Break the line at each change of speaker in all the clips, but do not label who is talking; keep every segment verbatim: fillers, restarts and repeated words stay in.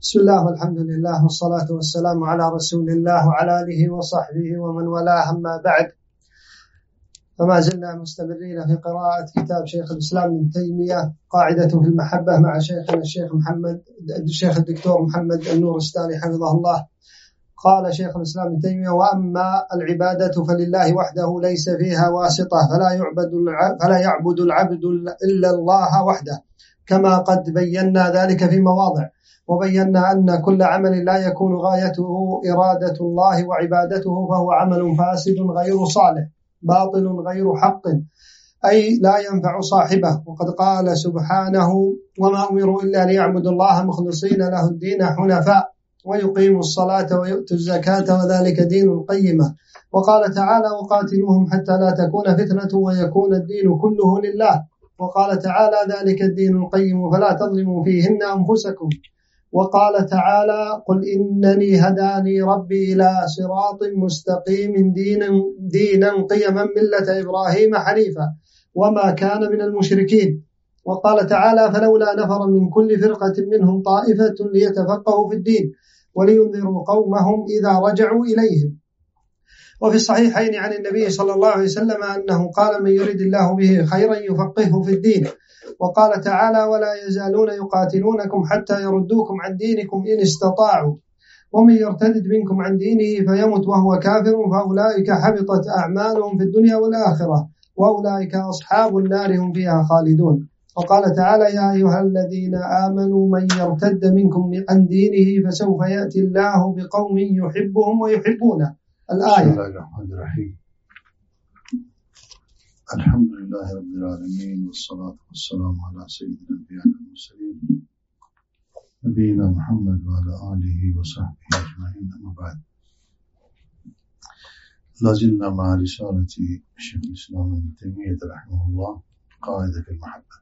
بسم الله والحمد لله والصلاة والسلام على رسول الله وعلى آله وصحبه ومن والاه، أما بعد، فما زلنا مستمرين في قراءة كتاب شيخ الإسلام ابن تيمية قاعدة في المحبة مع شيخنا الشيخ محمد الشيخ الدكتور محمد النورستاني حفظه الله. قال شيخ الإسلام ابن تيمية: وأما العبادة فلله وحده ليس فيها واسطة، فلا يعبد فلا يعبد العبد إلا الله وحده، كما قد بينا ذلك في مواضع، وبينا أن كل عمل لا يكون غايته إرادة الله وعبادته فهو عمل فاسد غير صالح باطل غير حق، أي لا ينفع صاحبه. وقد قال سبحانه: وما أمروا إلا ليعبدوا الله مخلصين له الدين حنفاء ويقيموا الصلاة ويؤتوا الزكاة وذلك دين القيمة. وقال تعالى: وقاتلوهم حتى لا تكون فتنة ويكون الدين كله لله. وقال تعالى: ذلك الدين القيم فلا تظلموا فيهن أنفسكم. وقال تعالى: قل إنني هداني ربي إلى صراط مستقيم دينا, دينا قيما ملة إبراهيم حنيفا وما كان من المشركين. وقال تعالى: فلولا نفر من كل فرقة منهم طائفة ليتفقهوا في الدين ولينذروا قومهم إذا رجعوا إليهم. وفي الصحيحين عن النبي صلى الله عليه وسلم أنه قال: من يريد الله به خيرا يفقهه في الدين. وقال تعالى: ولا يزالون يقاتلونكم حتى يردوكم عن دينكم إن استطاعوا ومن يرتد منكم عن دينه فيمت وهو كافر فأولئك حبطت أعمالهم في الدنيا والآخرة وأولئك أصحاب النار هم فيها خالدون. وقال تعالى: يا أيها الذين آمنوا من يرتد منكم عن دينه فسوف يأتي الله بقوم يحبهم ويحبونه. الآية.
بسم الله الرحمن الرحيم. الحمد لله رب العالمين، والصلاة والسلام على سيد الأنبياء والمرسلين نبينا محمد وعلى آله وصحبه أجمعين، أما بعد. لازلنا مع رسالة شيخ الإسلام ابن تيمية رحمه الله قاعدة في المحبة.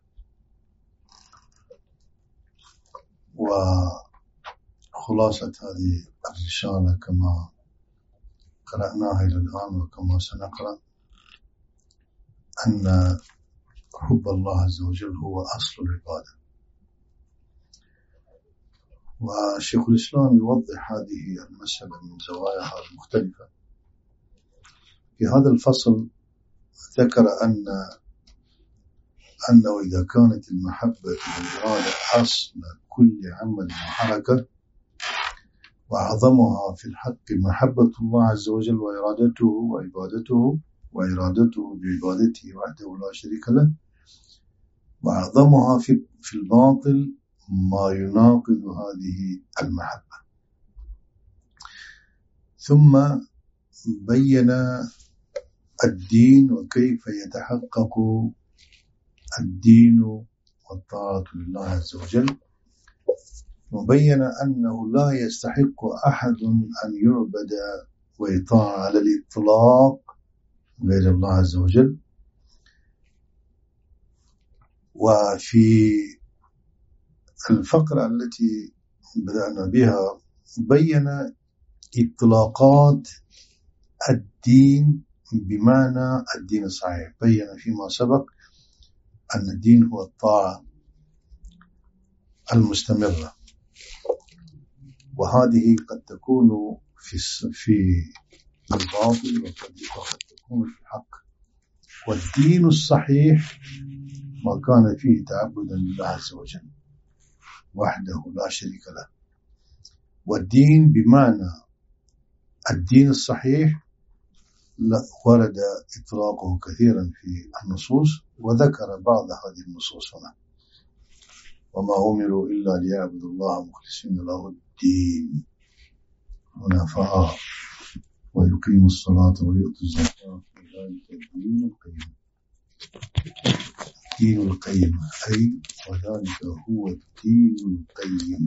وخلاصة هذه الرسالة كما قرأناها إلى الآن وكما سنقرأ أن حب الله عز وجل هو أصل العبادة. وشيخ الإسلام يوضح هذه المسألة من زواياها المختلفة. في هذا الفصل ذكر أن أنه إذا كانت المحبة والإرادة أصل كل عمل وحركة، وأعظمها في الحق محبة الله عز وجل وإرادته وعبادته وإرادته بعبادته وحده لا شريك له، وأعظمها في في الباطل ما يناقض هذه المحبة. ثم بين الدين وكيف يتحقق الدين والطاعة لله عز وجل، وبين أنه لا يستحق أحد أن يعبد ويطاع على الإطلاق غير الله عز وجل. وفي الفقرة التي بدأنا بها بين إطلاقات الدين بمعنى الدين الصحيح. بين فيما سبق أن الدين هو الطاعة المستمرة، وهذه قد تكون في في الباطل وقد تكون في الحق. والدين الصحيح ما كان فيه تعبدا لله عز وجل وحده لا شريك له. والدين بمعنى الدين الصحيح ورد إطلاقه كثيرا في النصوص، وذكر بعض هذه النصوص هنا: وما أمروا إلا ليعبدوا الله مخلصين له الدين حنفاء ويقيموا الصلاة ويؤتوا الزكاة وذلك الدين القيم. الدين القيم أي وذلك هو الدين القيم.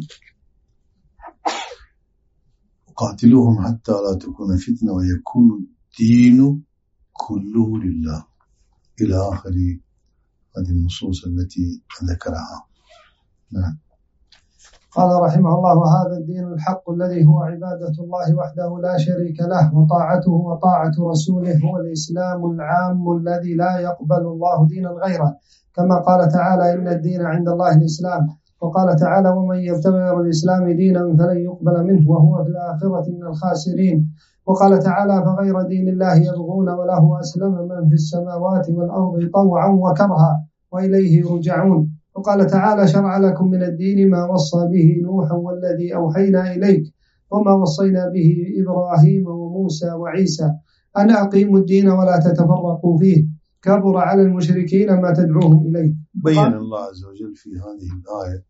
وقاتلوهم حتى لا تكون فتنة ويكون الدين كله لله، إلى آخر هذه النصوص التي ذكرها. نعم.
قال رحمه الله: وهذا الدين الحق الذي هو عبادة الله وحده لا شريك له وطاعته وطاعة رسوله هو الإسلام العام الذي لا يقبل الله دينا غيره، كما قال تعالى: إن الدين عند الله الإسلام. وقال تعالى ومن يبتغي غير الإسلام دينا فلن يقبل منه وهو في الآخرة من الخاسرين. وقال تعالى فغير دين الله يبغون وله أسلم من في السماوات والأرض طوعا وكرها وإليه يرجعون. وقال تعالى شرع لكم من الدين ما وصى به نوحا والذي أوحينا إليك وما وصينا به إبراهيم وموسى وعيسى أن أقيموا الدين ولا تتفرقوا فيه كبر على المشركين ما تدعوهم إليه.
بين الله عز وجل في هذه الآية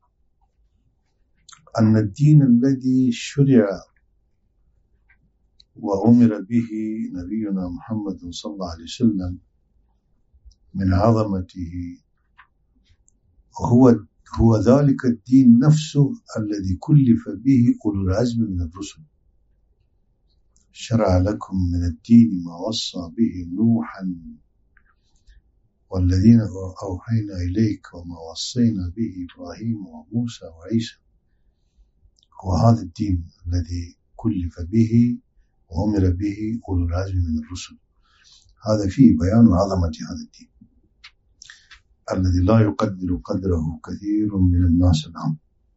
أن الدين الذي شرع وأمر به نبينا محمد صلى الله عليه وسلم من عظمته هو هو ذلك الدين نفسه الذي كلف به أولو العزم من الرسل. شرع لكم من الدين ما وصى به نوحا والذين أوحينا إليك وما وصينا به إبراهيم وموسى وعيسى. وهذا الدين الذي كلف به وأمر به أولو العزم من الرسل. هذا فيه بيان عظمة هذا الدين الذي لا يقدر قدره كثير من الناس الآن.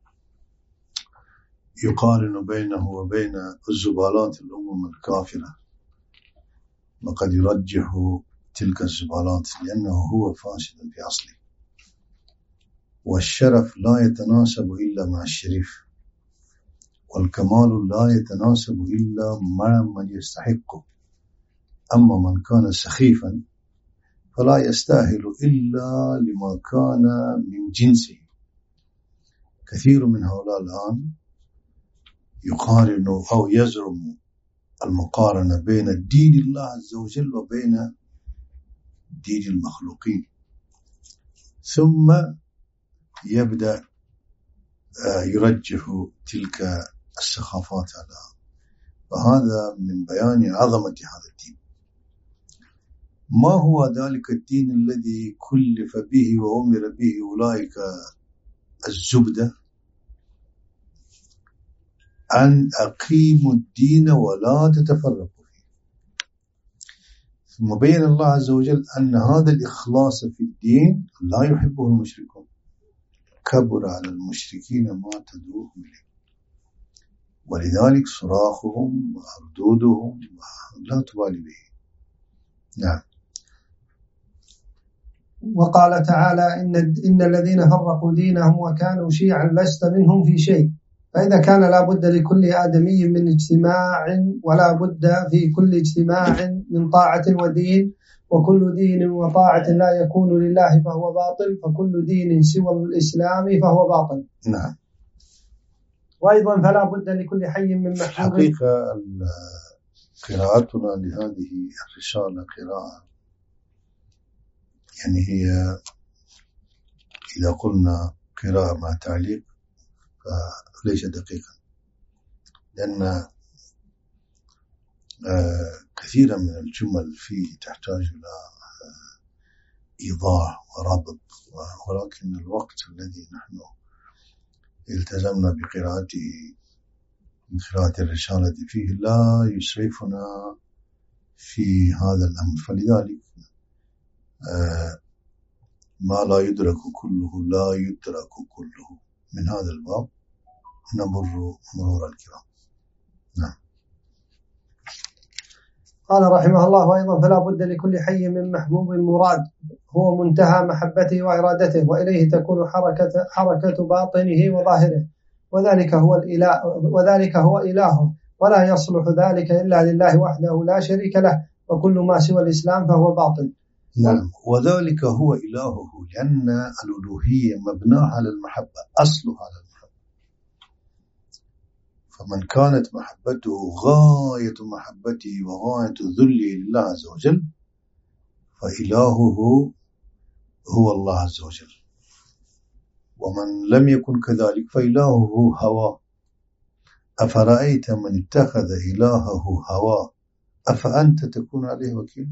يقارن بينه وبين الزبالات الأمم الكافرة وقد يرجح تلك الزبالات لأنه هو فاسد في أصله. والشرف لا يتناسب إلا مع الشريف، والكمال لا يتناسب إلا مع من يستحقه. أما من كان سخيفا فلا يستاهل إلا لما كان من جنسه. كثير من هؤلاء الآن يقارن أو يزعم المقارنة بين دين الله عز وجل وبين دين المخلوقين، ثم يبدأ يرجح تلك السخافات على. فهذا من بيان عظمة هذا الدين. ما هو ذلك الدين الذي كلف به وأمر به أولئك الزبدة؟ أن أقيموا الدين ولا تتفرقوا فيه. ثم بين الله عز وجل أن هذا الإخلاص في الدين لا يحبه المشركون. كبر على المشركين ما تدعوهم إليه، ولذلك صراخهم وأردودهم لا تبالي به. نعم.
وقال تعالى إن, إن الذين فرقوا دينهم وكانوا شيعا لست منهم في شيء. فإذا كان لا بد لكل آدمي من اجتماع ولا بد في كل اجتماع من طاعة ودين، وكل دين وطاعة لا يكون لله فهو باطل، فكل دين سوى الإسلام فهو باطل.
نعم.
وأيضا فلا بد لكل حي من محبوب.
حقيقة قراءتنا لهذه الرسالة قراءة يعني هي إذا قلنا قراءة مع تعليق فليس دقيقا، لأن كثيرا من الجمل فيه تحتاج إلى إيضاح وربط، ولكن الوقت الذي نحن التزمنا بقراءته من قراءة الرسالة فيه لا يسعفنا في هذا الأمر. فلذلك ما لا يدرك كله لا يدرك كله. من هذا الباب نمر مرور الكرام. نعم.
قال رحمه الله وأيضا فلا بد لكل حي من محبوب مراد هو منتهى محبته وإرادته، وإليه تكون حركة, حركة باطنه وظاهره، وذلك هو الإله وذلك هو إلهه، ولا يصلح ذلك إلا لله وحده لا شريك له، وكل ما سوى الإسلام فهو باطل.
نعم. وذلك هو إلهه لأن الألوهية مبناها على المحبة، أصلها على المحبة. فمن كانت محبته غاية محبته وغاية ذله لله عز وجل فإلهه هو الله عز وجل. ومن لم يكن كذلك فإلهه هواه. أفرأيت من اتخذ إلهه هواه أفأنت تكون عليه وكيلا؟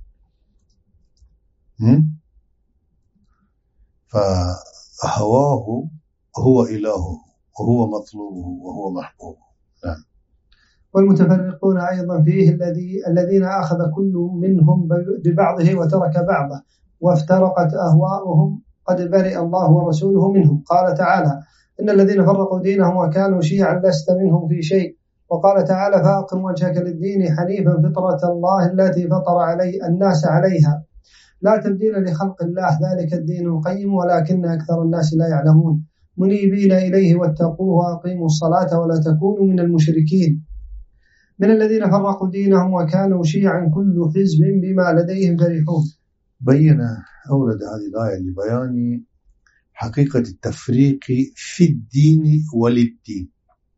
فهواه هو إلهه وهو مطلوبه وهو محبوبه. نعم.
والمتفرقون أيضا فيه الذي الذين أخذ كل منهم ببعضه وترك بعضه وافترقت أهواؤهم قد برئ الله ورسوله منهم. قال تعالى إن الذين فرقوا دينهم وكانوا شيعا لست منهم في شيء. وقال تعالى فأقم وجهك للدين حنيفا فطرة الله التي فطر علي الناس عليها لا تبديل لخلق الله ذلك الدين القيم ولكن أكثر الناس لا يعلمون منيبين إليه واتقوه وأقيموا الصلاة ولا تكونوا من المشركين. من الذين فرقوا دينهم وكانوا شيعا كل حزب بما لديهم فرحون.
بين أورد هذه الآية لبيان حقيقة التفريق في الدين وللدين،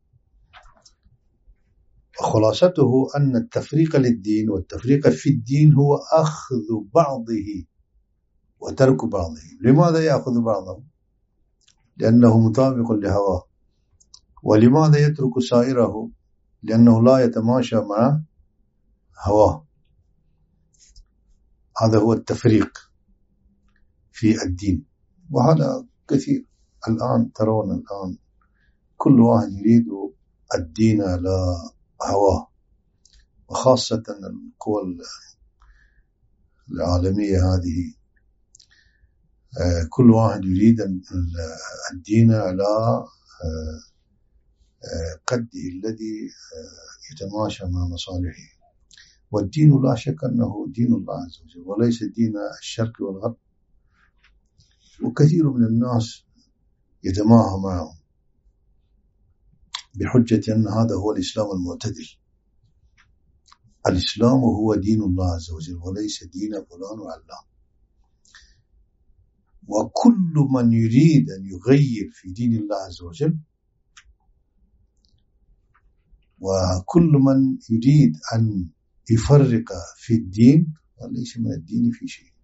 وخلاصته أن التفريق للدين والتفريق في الدين هو أخذ بعضه وترك بعضه. لماذا يأخذ بعضه؟ لأنه مطابق لهواه. ولماذا يترك سائره؟ لأنه لا يتماشى مع هواه. هذا هو التفريق في الدين، وهذا كثير. الآن ترون الآن كل واحد يريد الدين على هواه، وخاصة القوى العالمية هذه كل واحد يريد الدين على قده الذي يتماشى مع مصالحه. والدين لا شك أنه دين الله عز وجل وليس دين الشرق والغرب، وكثير من الناس يتماهى معهم بحجة أن هذا هو الإسلام المعتدل. الإسلام هو دين الله عز وجل وليس دين فلان وعلان. وكل من يريد أن يغير في دين الله عز وجل وكل من يريد أن يفرق في الدين وليس من الدين في شيء.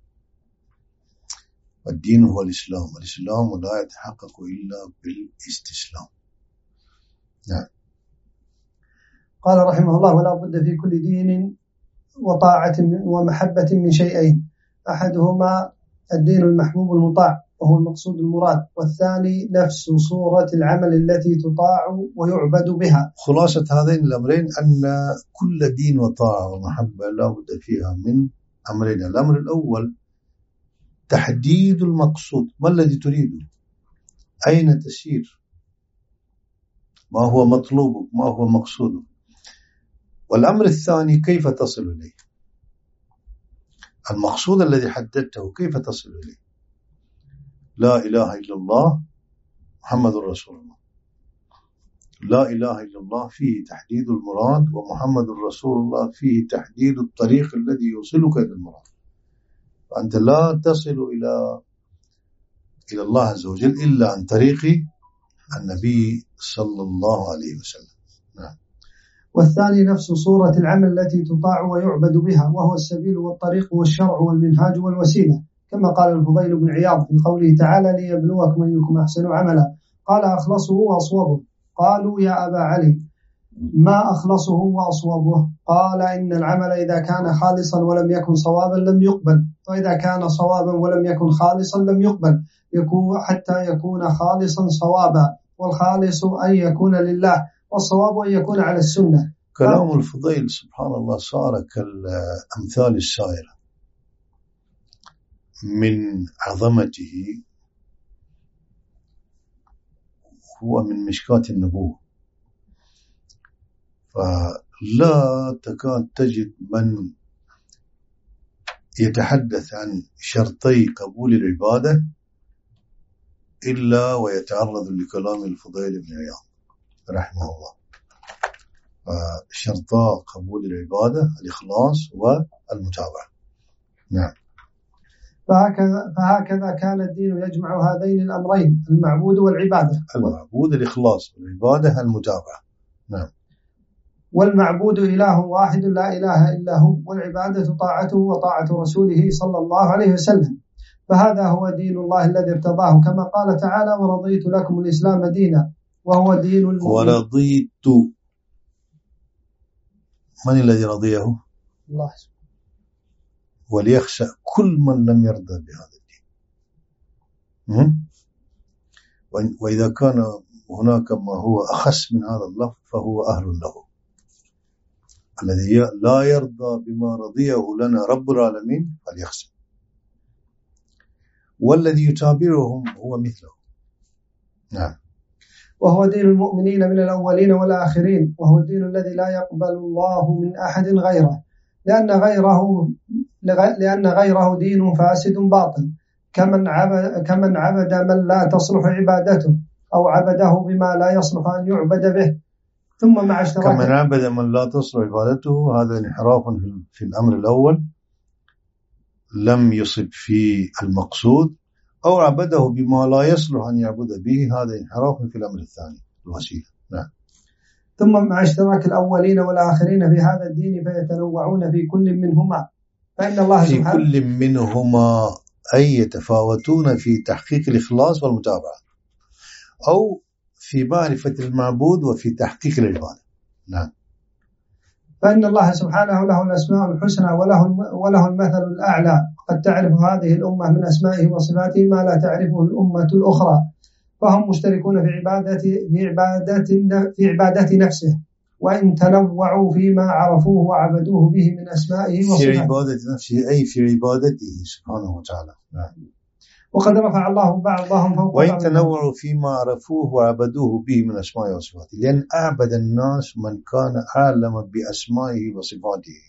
الدين هو الإسلام، الإسلام لا يتحقق إلا بالاستسلام. نعم.
قال رحمه الله ولا بد في كل دين وطاعة ومحبة من شيئين، أحدهما الدين المحبوب المطاع وهو المقصود المراد، والثاني نفس صورة العمل التي تطاع ويعبد بها.
خلاصة هذين الأمرين أن كل دين وطاعة ومحبة لا بد فيها من أمرين. الأمر الأول تحديد المقصود، ما الذي تريده؟ أين تسير؟ ما هو مطلوبك؟ ما هو مقصودك؟ والأمر الثاني كيف تصل إليه؟ المقصود الذي حددته كيف تصل إليه؟ لا إله إلا الله محمد رسول الله. لا إله إلا الله فيه تحديد المراد، ومحمد رسول الله فيه تحديد الطريق الذي يوصلك إلى المراد. فأنت لا تصل إلى إلى الله عز وجل إلا عن طريق النبي صلى الله عليه وسلم. نعم.
والثاني نفس صورة العمل التي تطاع ويعبد بها، وهو السبيل والطريق والشرع والمنهاج والوسيلة، كما قال الفضيل بن عياض في قوله تعالى ليبلوكم أيكم أحسن عملا، قال أخلصه وأصوبه. قالوا يا أبا علي ما أخلصه وأصوبه؟ قال إن العمل إذا كان خالصا ولم يكن صوابا لم يقبل، وإذا كان صوابا ولم يكن خالصا لم يقبل، يكون حتى يكون خالصا صوابا، والخالص أن يكون لله، والصواب أن يكون على السنة.
كلام الفضيل سبحان الله صار كالأمثال السائرة من عظمته، هو من مشكاة النبوة. فلا تكاد تجد من يتحدث عن شرطي قبول العبادة إلا ويتعرض لكلام الفضيل بن عياض رحمه الله. شرطا قبول العبادة الإخلاص والمتابعة. نعم.
فهكذا, فهكذا كان الدين يجمع هذين الأمرين، المعبود والعبادة.
المعبود الإخلاص، والعبادة المتابعة. نعم.
والمعبود إله واحد لا إله إلا هو، والعبادة طاعته وطاعة رسوله صلى الله عليه وسلم. فهذا هو دين الله الذي ارتضاه، كما قال تعالى ورضيت لكم الإسلام دينا، وهو دين المؤمن.
ورضيت، من الذي رضيه؟
الله.
وليخشى كل من لم يرضى بهذا الدين. وإذا كان هناك ما هو أخص من هذا اللفظ فهو أهل له. الذي لا يرضى بما رضيه لنا رب العالمين فليخشى، والذي يتابعهم هو مثله. نعم.
وهو دين المؤمنين من الأولين والآخرين، وهو الدين الذي لا يقبل الله من أحد غيره، لأن غيره لأن غيره دين فاسد باطل، كمن عبد كمن عبد من لا تصلح عبادته، أو عبده بما لا يصلح أن يعبد به. ثم مع اشتراك
كمن عبد من لا تصلح عبادته، هذا انحراف في الأمر الأول لم يصب في المقصود، أو عبده بما لا يصلح أن يعبد به، هذا انحراف في الأمر الثاني الوسيلة. نعم.
ثم مع اشتراك الأولين والآخرين في هذا الدين فيتنوعون في كل منهما، فإن الله
في
سبحانه
كل منهما أي يتفاوتون في تحقيق الإخلاص والمتابعة، أو في معرفة المعبود وفي تحقيق العبادة. نعم.
فإن الله سبحانه له الأسماء الحسنى وله وله المثل الأعلى، قد تعرف هذه الأمة من أسمائه وصفاته ما لا تعرفه الأمة الأخرى، فهم مشتركون في عبادة في عبادة في عبادة نفسه، وإن تنوعوا فيما عرفوه وعبدوه به من أسمائه وصفاته.
في عبادة نفسه أي في عبادته سبحانه وتعالى. نعم.
وقد رفع الله بعضهم فوق بعض.
وإن تنوعوا فيما عرفوه وعبدوه به من أسمائه وصفاته، لأن أعبد الناس من كان أعلم بأسمائه وصفاته.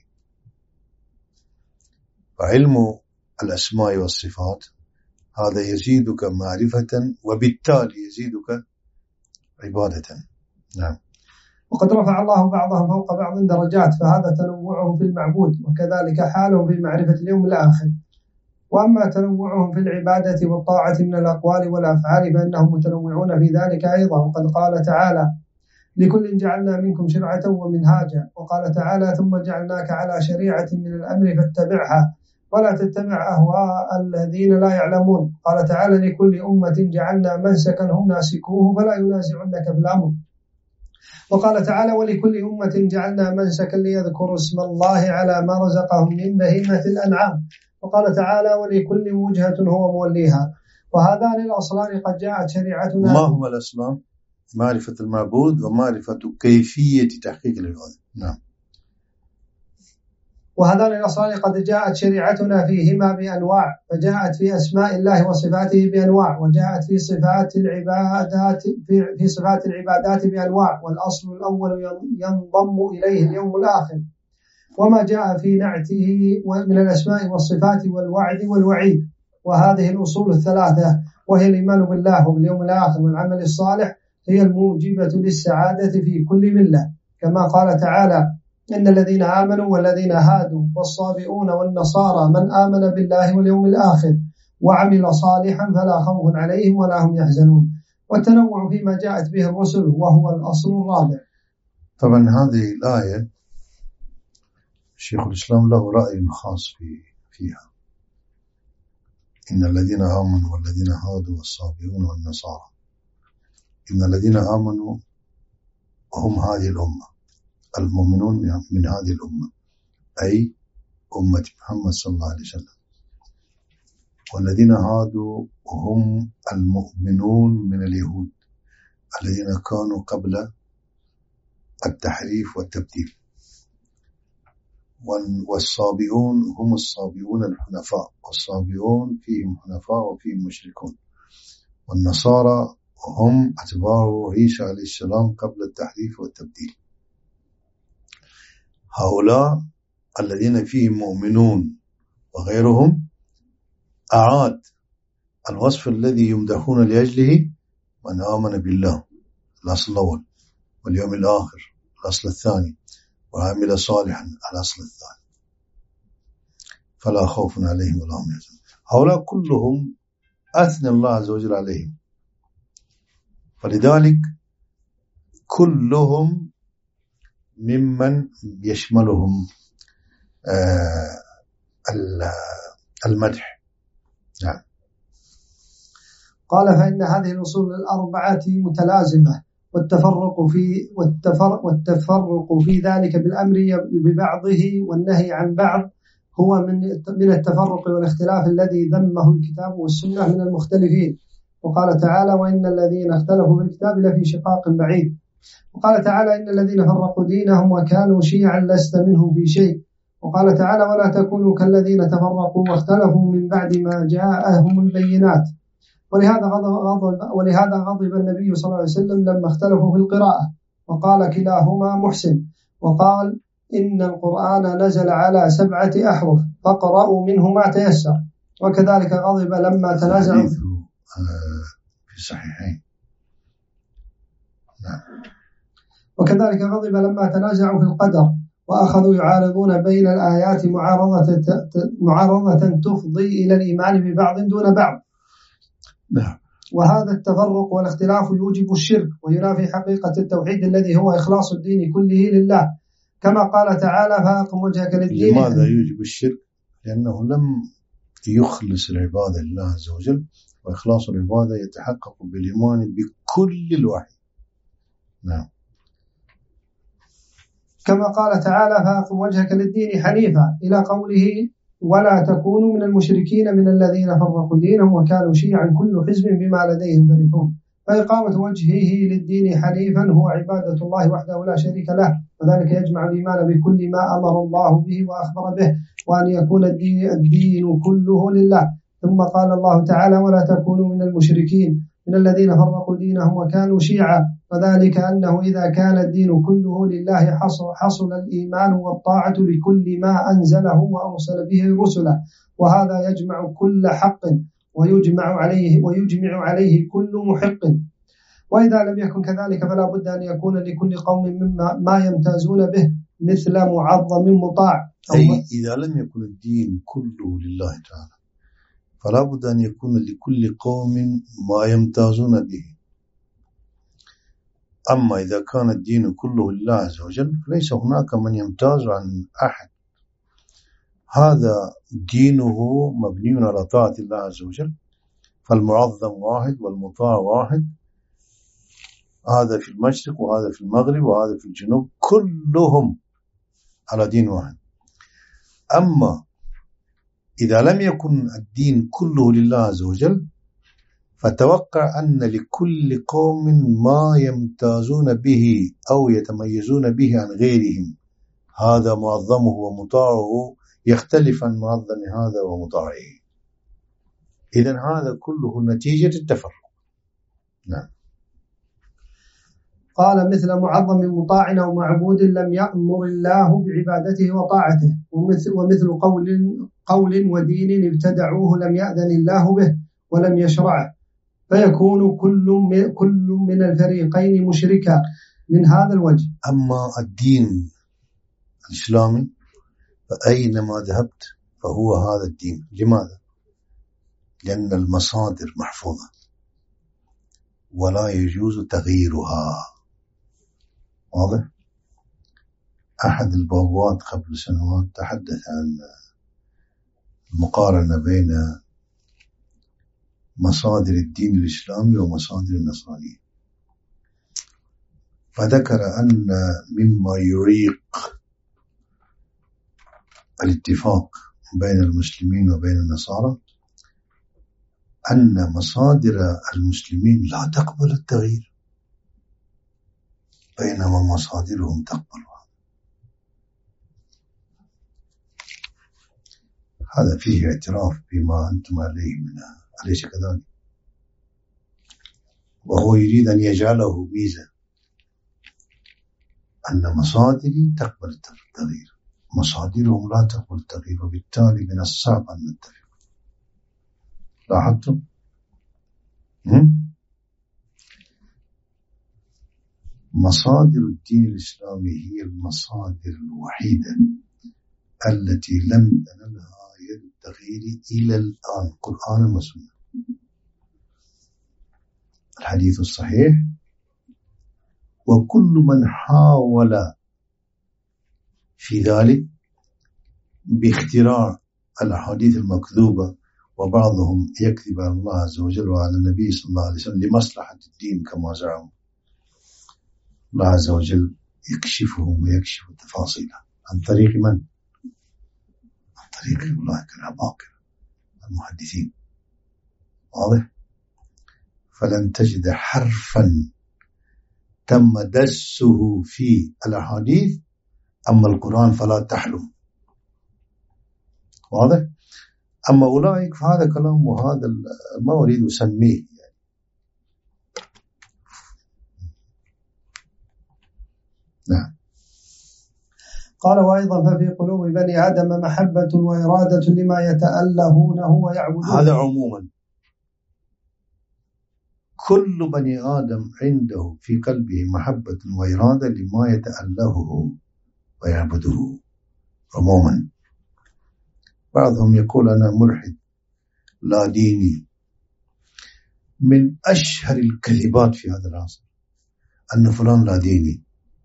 فعلم الأسماء والصفات هذا يزيدك معرفة، وبالتالي يزيدك عبادة. نعم.
وقد رفع الله بعضهم فوق بعض درجات، فهذا تنوعهم في المعبود، وكذلك حالهم في معرفة اليوم الآخر. وأما تنوعهم في العبادة والطاعة من الأقوال والأفعال فإنهم متنوعون في ذلك أيضا، وقد قال تعالى: لكل جعلنا منكم شرعة ومنهاجا. وقال تعالى: ثم جعلناك على شريعة من الأمر فاتبعها ولا تتبع أهواء الذين لا يعلمون. قال تعالى: لكل أمة جعلنا منسكا هم ناسكوه فلا ينازعنك في الأمر. وقال تعالى: ولكل أمة جعلنا منسكا ليذكروا اسم الله على ما رزقهم من بهيمة الأنعام. وقال تعالى: ولكل وجهة هو موليها. وهذان الأصلان قد جاءت شريعتنا.
ما هما الأصلان؟ معرفة المعبود ومعرفة كيفية تحقيق العبادة. نعم.
وهذان الأصلان قد جاءت شريعتنا فيهما بأنواع، فجاءت في أسماء الله وصفاته بأنواع، وجاءت في صفات العبادات في, في صفات العبادات بأنواع. والأصل الأول ينضم إليه اليوم الآخر، وما جاء في نعته من الأسماء والصفات والوعد والوعيد. وهذه الأصول الثلاثة، وهي الإيمان بالله وباليوم الآخر والعمل الصالح، هي الموجبة للسعادة في كل ملة. كما قال تعالى: إن الذين آمنوا والذين هادوا والصابئون والنصارى من آمن بالله واليوم الآخر وعمل صالحا فلا خوف عليهم ولا هم يحزنون. والتنوع فيما جاءت به الرسل وهو الأصل الرابع.
طبعا هذه الآية شيخ الإسلام له رأي خاص في فيها. إن الذين آمنوا والذين هادوا والصابئون والنصارى، إن الذين آمنوا وهم هذه الأمة، المؤمنون من هذه الأمة أي أمة محمد صلى الله عليه وسلم. والذين هادوا هم المؤمنون من اليهود الذين كانوا قبل التحريف والتبديل. والصابئون هم الصابئون الحنفاء، والصابئون فيهم حنفاء وفيهم مشركون. والنصارى هم أتباع عيسى عليه السلام قبل التحريف والتبديل. هؤلاء الذين فيهم مؤمنون وغيرهم أعاد الوصف الذي يمدحون لأجله من آمن بالله الأصل الأول، واليوم الآخر الأصل الثاني، وعمل صالحا الأصل الثاني، فلا خوف عليهم ولا هم يحزنون. هؤلاء كلهم أثنى الله عز وجل عليهم، فلذلك كلهم ممن يشملهم آه المدح. نعم.
قال: فإن هذه الأصول الأربعة متلازمة، والتفرق في والتفرق والتفرق في ذلك بالأمر ببعضه والنهي عن بعض هو من من التفرق والاختلاف الذي ذمه الكتاب والسنة من المختلفين. وقال تعالى: وإن الذين اختلفوا في الكتاب لفي شقاق بعيد. وقال تعالى: إن الذين فرقوا دينهم وكانوا شيعا لست منهم في شيء. وقال تعالى: ولا تكونوا كالذين تفرقوا واختلفوا من بعد ما جاءهم البينات. ولهذا غضب, ولهذا غضب النبي صلى الله عليه وسلم لما اختلفوا في القراءة، وقال كلاهما محسن، وقال إن القرآن نزل على سبعة أحرف فاقرأوا منه ما تيسر. وكذلك غضب لما تنازعوا
في الصحيحين. نعم.
وكذلك غضب لما تنازعوا في القدر وأخذوا يعارضون بين الآيات معارضة معارضة تفضي إلى الإيمان ببعض دون بعض.
نعم.
وهذا التفرق والاختلاف يوجب الشرك وينافي حقيقة التوحيد الذي هو إخلاص الدين كله لله، كما قال تعالى فأقم وجهك للدين.
لماذا يوجب الشرك؟ لأنه لم يخلص العبادة لله عز وجل، وإخلاص العبادة يتحقق بالإيمان بكل الوحي. نعم.
كما قال تعالى فأقم وجهك للدين حنيفا إلى قوله ولا تكونوا من المشركين من الذين فرقوا دينهم وكانوا شيعا كل حزب بما لديهم فرحون. فإقامة وجهه للدين حنيفا هو عبادة الله وحده لا شريك له، وذلك يجمع الإيمان بكل ما أمر الله به وأخبر به، وأن يكون الدين, الدين كله لله. ثم قال الله تعالى ولا تكونوا من المشركين من الذين فرقوا دينهم وكانوا شيعا، وذلك أنه إذا كان الدين كله لله حصل, حصل الإيمان والطاعة لكل ما أنزله وأرسل به رسله، وهذا يجمع كل حق ويجمع عليه ويجمع عليه كل محق. وإذا لم يكن كذلك فلا بد أن يكون لكل قوم مما ما يمتازون به مثل معظم مطاع.
أي إذا لم يكن الدين كله لله تعالى فلا بد أن يكون لكل قوم ما يمتازون به. أما إذا كان الدين كله لله عز وجل فليس هناك من يمتاز عن أحد، هذا دينه مبني على طاعة الله عز وجل، فالمعظم واحد والمطاع واحد، هذا في المشرق وهذا في المغرب وهذا في الجنوب، كلهم على دين واحد. أما إذا لم يكن الدين كله لله عز وجل فتوقع أن لكل قوم ما يمتازون به أو يتميزون به عن غيرهم، هذا معظمه ومطاعه يختلف عن معظم هذا ومطاعه، إذن هذا كله نتيجة التفرق. نعم.
قال مثل معظم مطاع أو معبود لم يأمر الله بعبادته وطاعته، ومثل, ومثل قول, قول ودين ابتدعوه لم يأذن الله به ولم يشرعه، فيكون كل كل من الفريقين مشركا من هذا الوجه.
أما الدين الإسلامي فأينما ذهبت فهو هذا الدين. لماذا؟ لأن المصادر محفوظة ولا يجوز تغييرها. واضح؟ أحد البابوات قبل سنوات تحدث عن المقارنة بين مصادر الدين الإسلامي ومصادر النصرانية، فذكر أن مما يريق الاتفاق بين المسلمين وبين النصارى أن مصادر المسلمين لا تقبل التغيير بينما مصادرهم تقبلها. هذا فيه اعتراف بما أنتم عليه منها، أليس كذلك؟ وهو يريد أن يجعله ميزة أن مصادري تقبل التغيير، مصادرهم لا تقبل التغيير، وبالتالي من الصعب أن نتفق. لاحظتم؟ مصادر الدين الإسلامي هي المصادر الوحيدة التي لم تنلها يد التغيير إلى الآن، قرآن وسنة. الحديث الصحيح، وكل من حاول في ذلك باختراع الأحاديث المكذوبة، وبعضهم يكذب على الله عز وجل وعلى النبي صلى الله عليه وسلم لمصلحة الدين كما زعموا، الله عز وجل يكشفهم ويكشف تفاصيله عن طريق من؟ عن طريق أولئك العباقرة المحدثين. واضح؟ فلن تجد حرفا تم دسه في الأحاديث، أما القرآن فلا تحلم. واضح؟ أما أولئك فهذا كلام، وهذا ما أريد أسميه يعني. نعم.
قال وأيضا ففي قلوب بني آدم محبة وإرادة لما يتألهونه ويعبدونه.
هذا عموما كل بني آدم عنده في قلبه محبة وإرادة لما يتألهه ويعبده عموما. بعضهم يقول أنا ملحد لا ديني. من أشهر الكذبات في هذا العصر أن فلان لا ديني.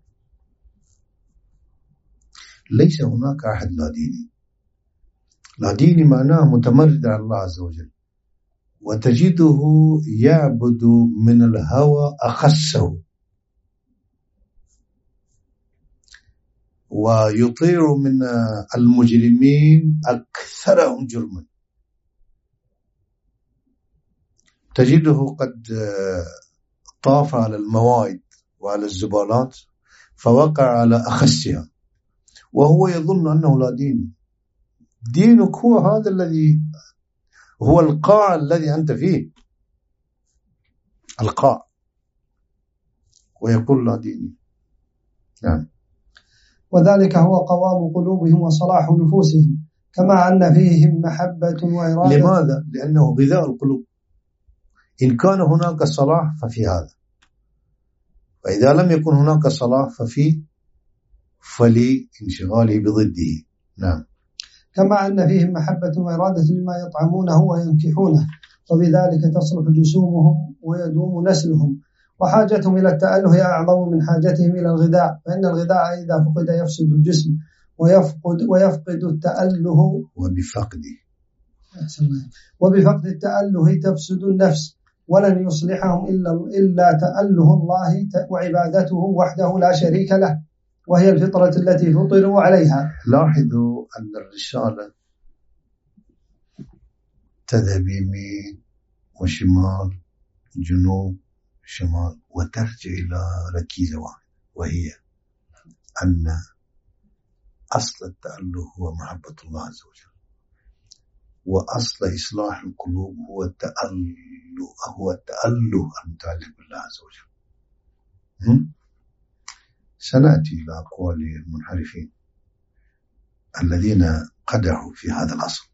ليس هناك أحد لا ديني. لا ديني معناه متمرد على الله عز وجل، وتجده يعبد من الهوى أخسه، ويطير من المجرمين أكثرهم جرما. تجده قد طاف على الموائد وعلى الزبالات فوقع على أخسها، وهو يظن أنه لا دين. دينك هو هذا الذي هو القاع الذي أنت فيه، القاع، ويقول لا ديني. نعم.
وذلك هو قوام قلوبهم وصلاح نفوسهم، كما أن فيهم محبة وإرادة.
لماذا؟ لأنه غذاء القلوب. إن كان هناك صلاح ففي هذا، فإذا لم يكن هناك صلاح ففي فلانشغاله بضده. نعم.
كما أن فيهم محبة وإرادة لما يطعمونه وينكحونه، وبذلك تصلح جسومهم ويدوم نسلهم، وحاجتهم إلى التأله أعظم من حاجتهم إلى الغذاء، فإن الغذاء إذا فقد يفسد الجسم، ويفقد ويفقد التأله
وبفقده
وبفقد التأله تفسد النفس، ولن يصلحهم إلا إلا تأله الله وعبادته وحده لا شريك له، وهي الفطرة التي فطروا عليها.
لاحظوا أن الرسالة تذهب يمين وشمال، جنوب شمال، وترجع إلى ركيزة واحدة، وهي أن أصل التأله هو محبة الله عز وجل، وأصل إصلاح القلوب هو التأله هو التأله المتعلق بالله عز وجل. هم؟ سنأتي إلى أقوال المنحرفين الذين قدحوا في هذا الأصل.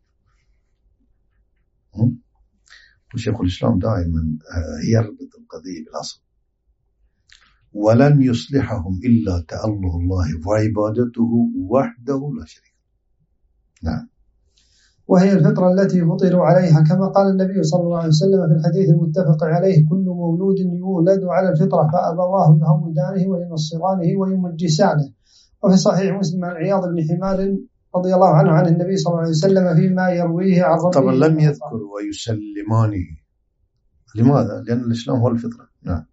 وشيخ الإسلام دائما يربط القضية بالأصل. ولن يصلحهم إلا تأله الله وعبادته وحده لا شريك له. نعم.
وهي الفطرة التي فطروا عليها، كما قال النبي صلى الله عليه وسلم في الحديث المتفق عليه: كل مولود يولد على الفطرة فأبواه يهودانه وينصرانه ويمجسانه. وفي صحيح مسلم عن عياض بن حمار رضي الله عنه عن النبي صلى الله عليه وسلم فيما يرويه عن ربه.
طبعا لم يذكر ويسلمانه. لماذا؟ لأن الإسلام هو الفطرة. نعم.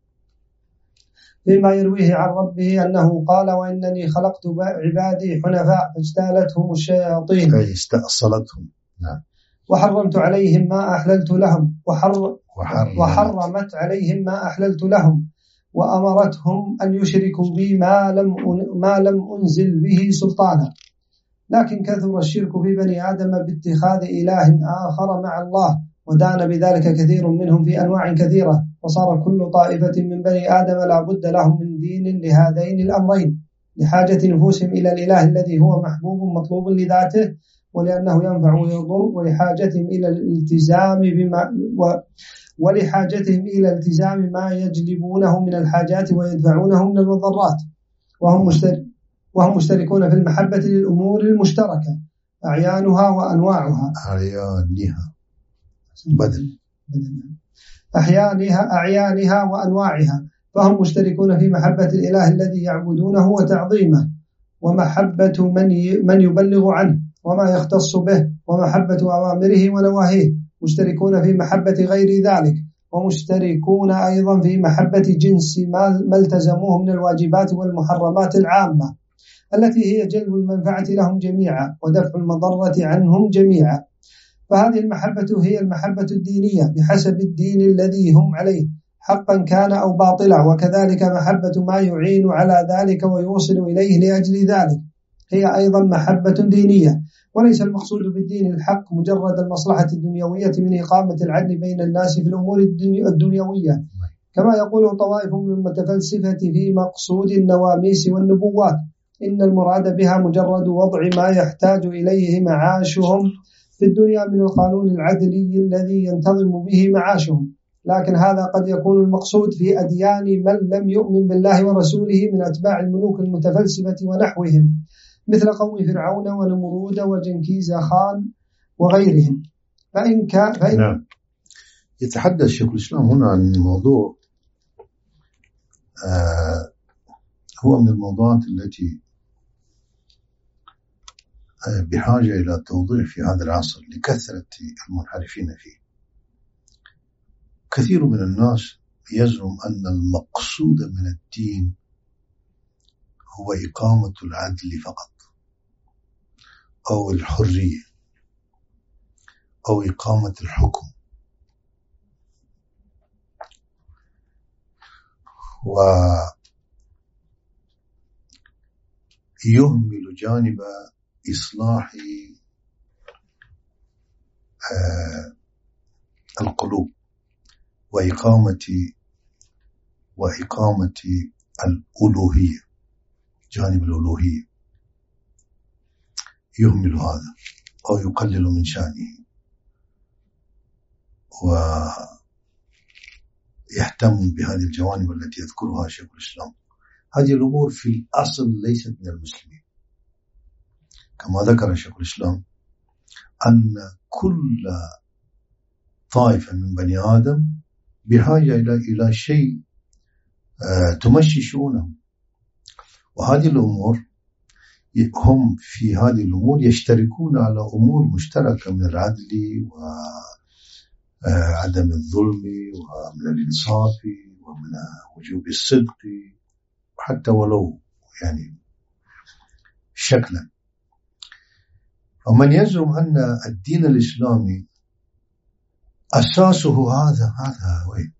فيما يرويه عن ربه أنه قال: وإنني خلقت عبادي حنفاء فاجتالتهم الشياطين،
أي استأصلتهم. نعم.
وحرمت عليهم ما أحللت لهم وحر
وحرمت.
وحرمت عليهم ما أحللت لهم، وأمرتهم أن يشركوا بي ما لم ما لم أنزل به سلطانا. لكن كثر الشرك في بني آدم باتخاذ إله آخر مع الله، ودان بذلك كثير منهم في أنواع كثيرة، وصار كل طائفة من بني آدم لا بد لهم من دين لهذين الأمرين، لحاجة نفوسهم إلى الإله الذي هو محبوب مطلوب لذاته ولأنه ينفع ويضر، ولحاجتهم إلى الالتزام بما و ولحاجتهم إلى التزام ما يجلبونه من الحاجات ويدفعونه من المضرات، وهم مشترك وهم مشتركون في المحبة للأمور المشتركة أعيانها وأنواعها
أعيانها بدل
أحيانها أعيانها وأنواعها، فهم مشتركون في محبة الإله الذي يعبدونه وتعظيمه، ومحبة من من يبلغ عنه وما يختص به، ومحبة أوامره ونواهيه. مشتركون في محبة غير ذلك، ومشتركون أيضا في محبة جنس ما التزموه من الواجبات والمحرمات العامة التي هي جلب المنفعة لهم جميعا ودفع المضرة عنهم جميعا. فهذه المحبة هي المحبة الدينية بحسب الدين الذي هم عليه حقا كان أو باطلا، وكذلك محبة ما يعين على ذلك ويوصل إليه لأجل ذلك، هي أيضا محبة دينية، وليس المقصود بالدين الحق مجرد المصلحة الدنيوية من إقامة العدل بين الناس في الأمور الدنيوية، كما يقول طوائف من المتفلسفة في مقصود النواميس والنبوات إن المراد بها مجرد وضع ما يحتاج إليه معاشهم في الدنيا من القانون العدلي الذي ينتظم به معاشهم. لكن هذا قد يكون المقصود في أديان من لم يؤمن بالله ورسوله من أتباع الملوك المتفلسفة ونحوهم، مثل قوم فرعون ونمرود وجنكيز خان وغيرهم. فإن كان فإن
نعم. يتحدث شيخ الإسلام هنا عن موضوع آه هو من الموضوعات التي آه بحاجة إلى توضيح في هذا العصر لكثرة المنحرفين فيه. كثير من الناس يزعم أن المقصود من الدين هو إقامة العدل فقط، أو الحرية، أو إقامة الحكم، ويهمل جانب إصلاح آه القلوب وإقامة وإقامة الألوهية، جانب الألوهية يهمل هذا أو يقلل من شأنه ويهتم بهذه الجوانب التي يذكرها شيخ الإسلام. هذه الأمور في الأصل ليست من المسلمين، كما ذكر شيخ الإسلام أن كل طائفة من بني آدم بحاجة إلى إلى شيء تمشي شؤونهم، وهذه الأمور هم في هذه الأمور يشتركون على أمور مشتركة من العدل وعدم الظلم ومن الإنصاف ومن وجوب الصدق، حتى ولو يعني شكلا. ومن يزعم أن الدين الإسلامي أساسه هذا هذا وين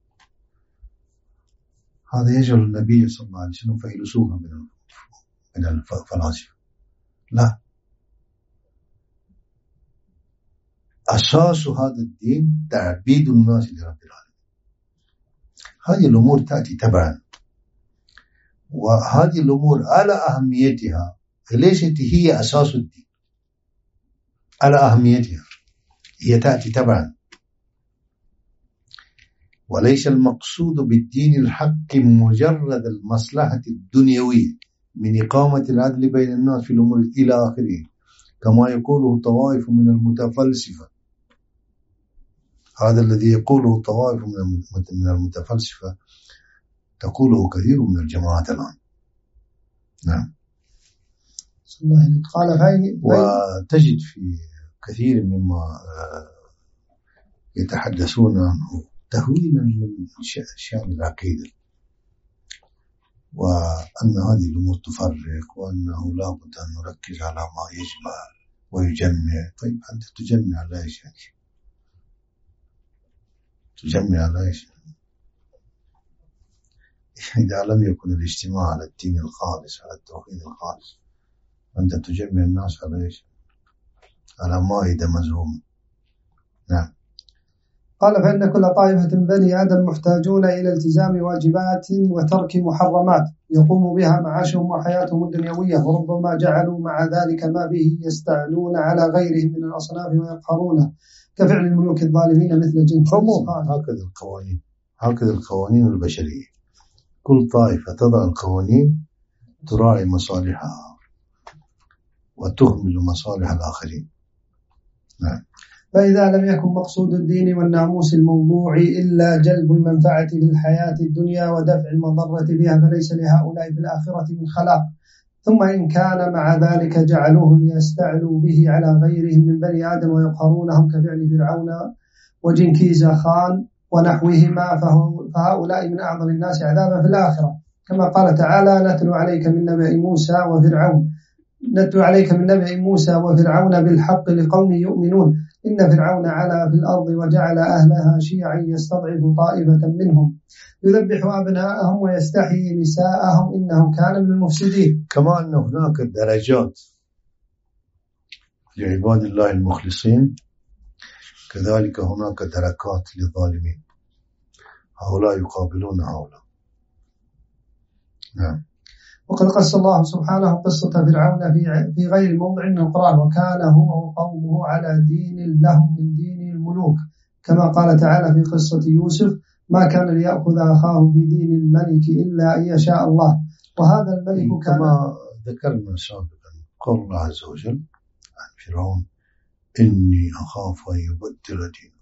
هذا يجعل النبي صلى الله عليه وسلم فيلسوفا من من الفلاسفة. لا، أساس هذا الدين تعبيد الناس لرب العالمين. هذه الأمور تأتي تبعا، وهذه الأمور على أهميتها ليست هي أساس الدين، على أهميتها هي تأتي تبعا، وليس المقصود بالدين الحق مجرد المصلحة الدنيوية من إقامة العدل بين الناس في الأمور إلى آخره، كما يقوله طوائف من المتفلسفة. هذا الذي يقوله طوائف من المتفلسفة تقوله كثير من الجماعات الآن. نعم. وتجد في كثير مما يتحدثون عنه تهويلا من شأن العقيدة، وأن هذه الأمور تفرق، وأنه لا بد أن نركز على ما يجمع ويجمع. طيب أنت تجمع على إيش؟ تجمع على إيش؟ إذا لم يكن الاجتماع على الدين الخالص، على التوحيد الخالص، أنت تجمع الناس على إيش؟ على مائدة مزعومة. نعم.
قال فإن كل طائفة بني آدم محتاجون إلى التزام واجبات وترك محرمات يقوم بها معاشهم وحياتهم الدنيوية، وربما جعلوا مع ذلك ما به يستعلون على غيرهم من الأصناف ويقهرونه، كفعل الملوك الظالمين مثل جنكيز خان.
هكذا القوانين، هكذا القوانين البشرية. كل طائفة تضع القوانين تراعي مصالحها وتهمل مصالح الآخرين. نعم.
فإذا لم يكن مقصود الدين والناموس الموضوعي إلا جلب المنفعة في الحياة الدنيا ودفع المضرة بها، فليس لهؤلاء في الآخرة من خلاق. ثم إن كان مع ذلك جعلوه ليستعلوا به على غيرهم من بني آدم ويقهرونهم كفعل فرعون وجنكيز خان ونحوهما، فهؤلاء من أعظم الناس عذابا في الآخرة، كما قال تعالى: نتلو عليك من نبأ موسى وفرعون نتلو عليك من نبأ موسى وفرعون بالحق لقوم يؤمنون إن فرعون علا في الأرض وجعل أهلها شيعا يستضعف طائفة منهم يذبح أبناءهم ويستحيي نساءهم إنه كان من المفسدين.
كما أن هناك درجات لعباد الله المخلصين كذلك هناك دركات للظالمين، هؤلاء يقابلون هؤلاء. نعم.
وقد قص الله سبحانه قصة فرعون في في غير موضع من القرآن، وكان هو وقومه على دين لهم من دين الملوك، كما قال تعالى في قصة يوسف: ما كان ليأخذ أخاه في دين الملك إلا أن يشاء الله، وهذا الملك كان
كما ذكرنا سابقا قول الله عز وجل عن فرعون: إني أخاف أن يبدل دينه.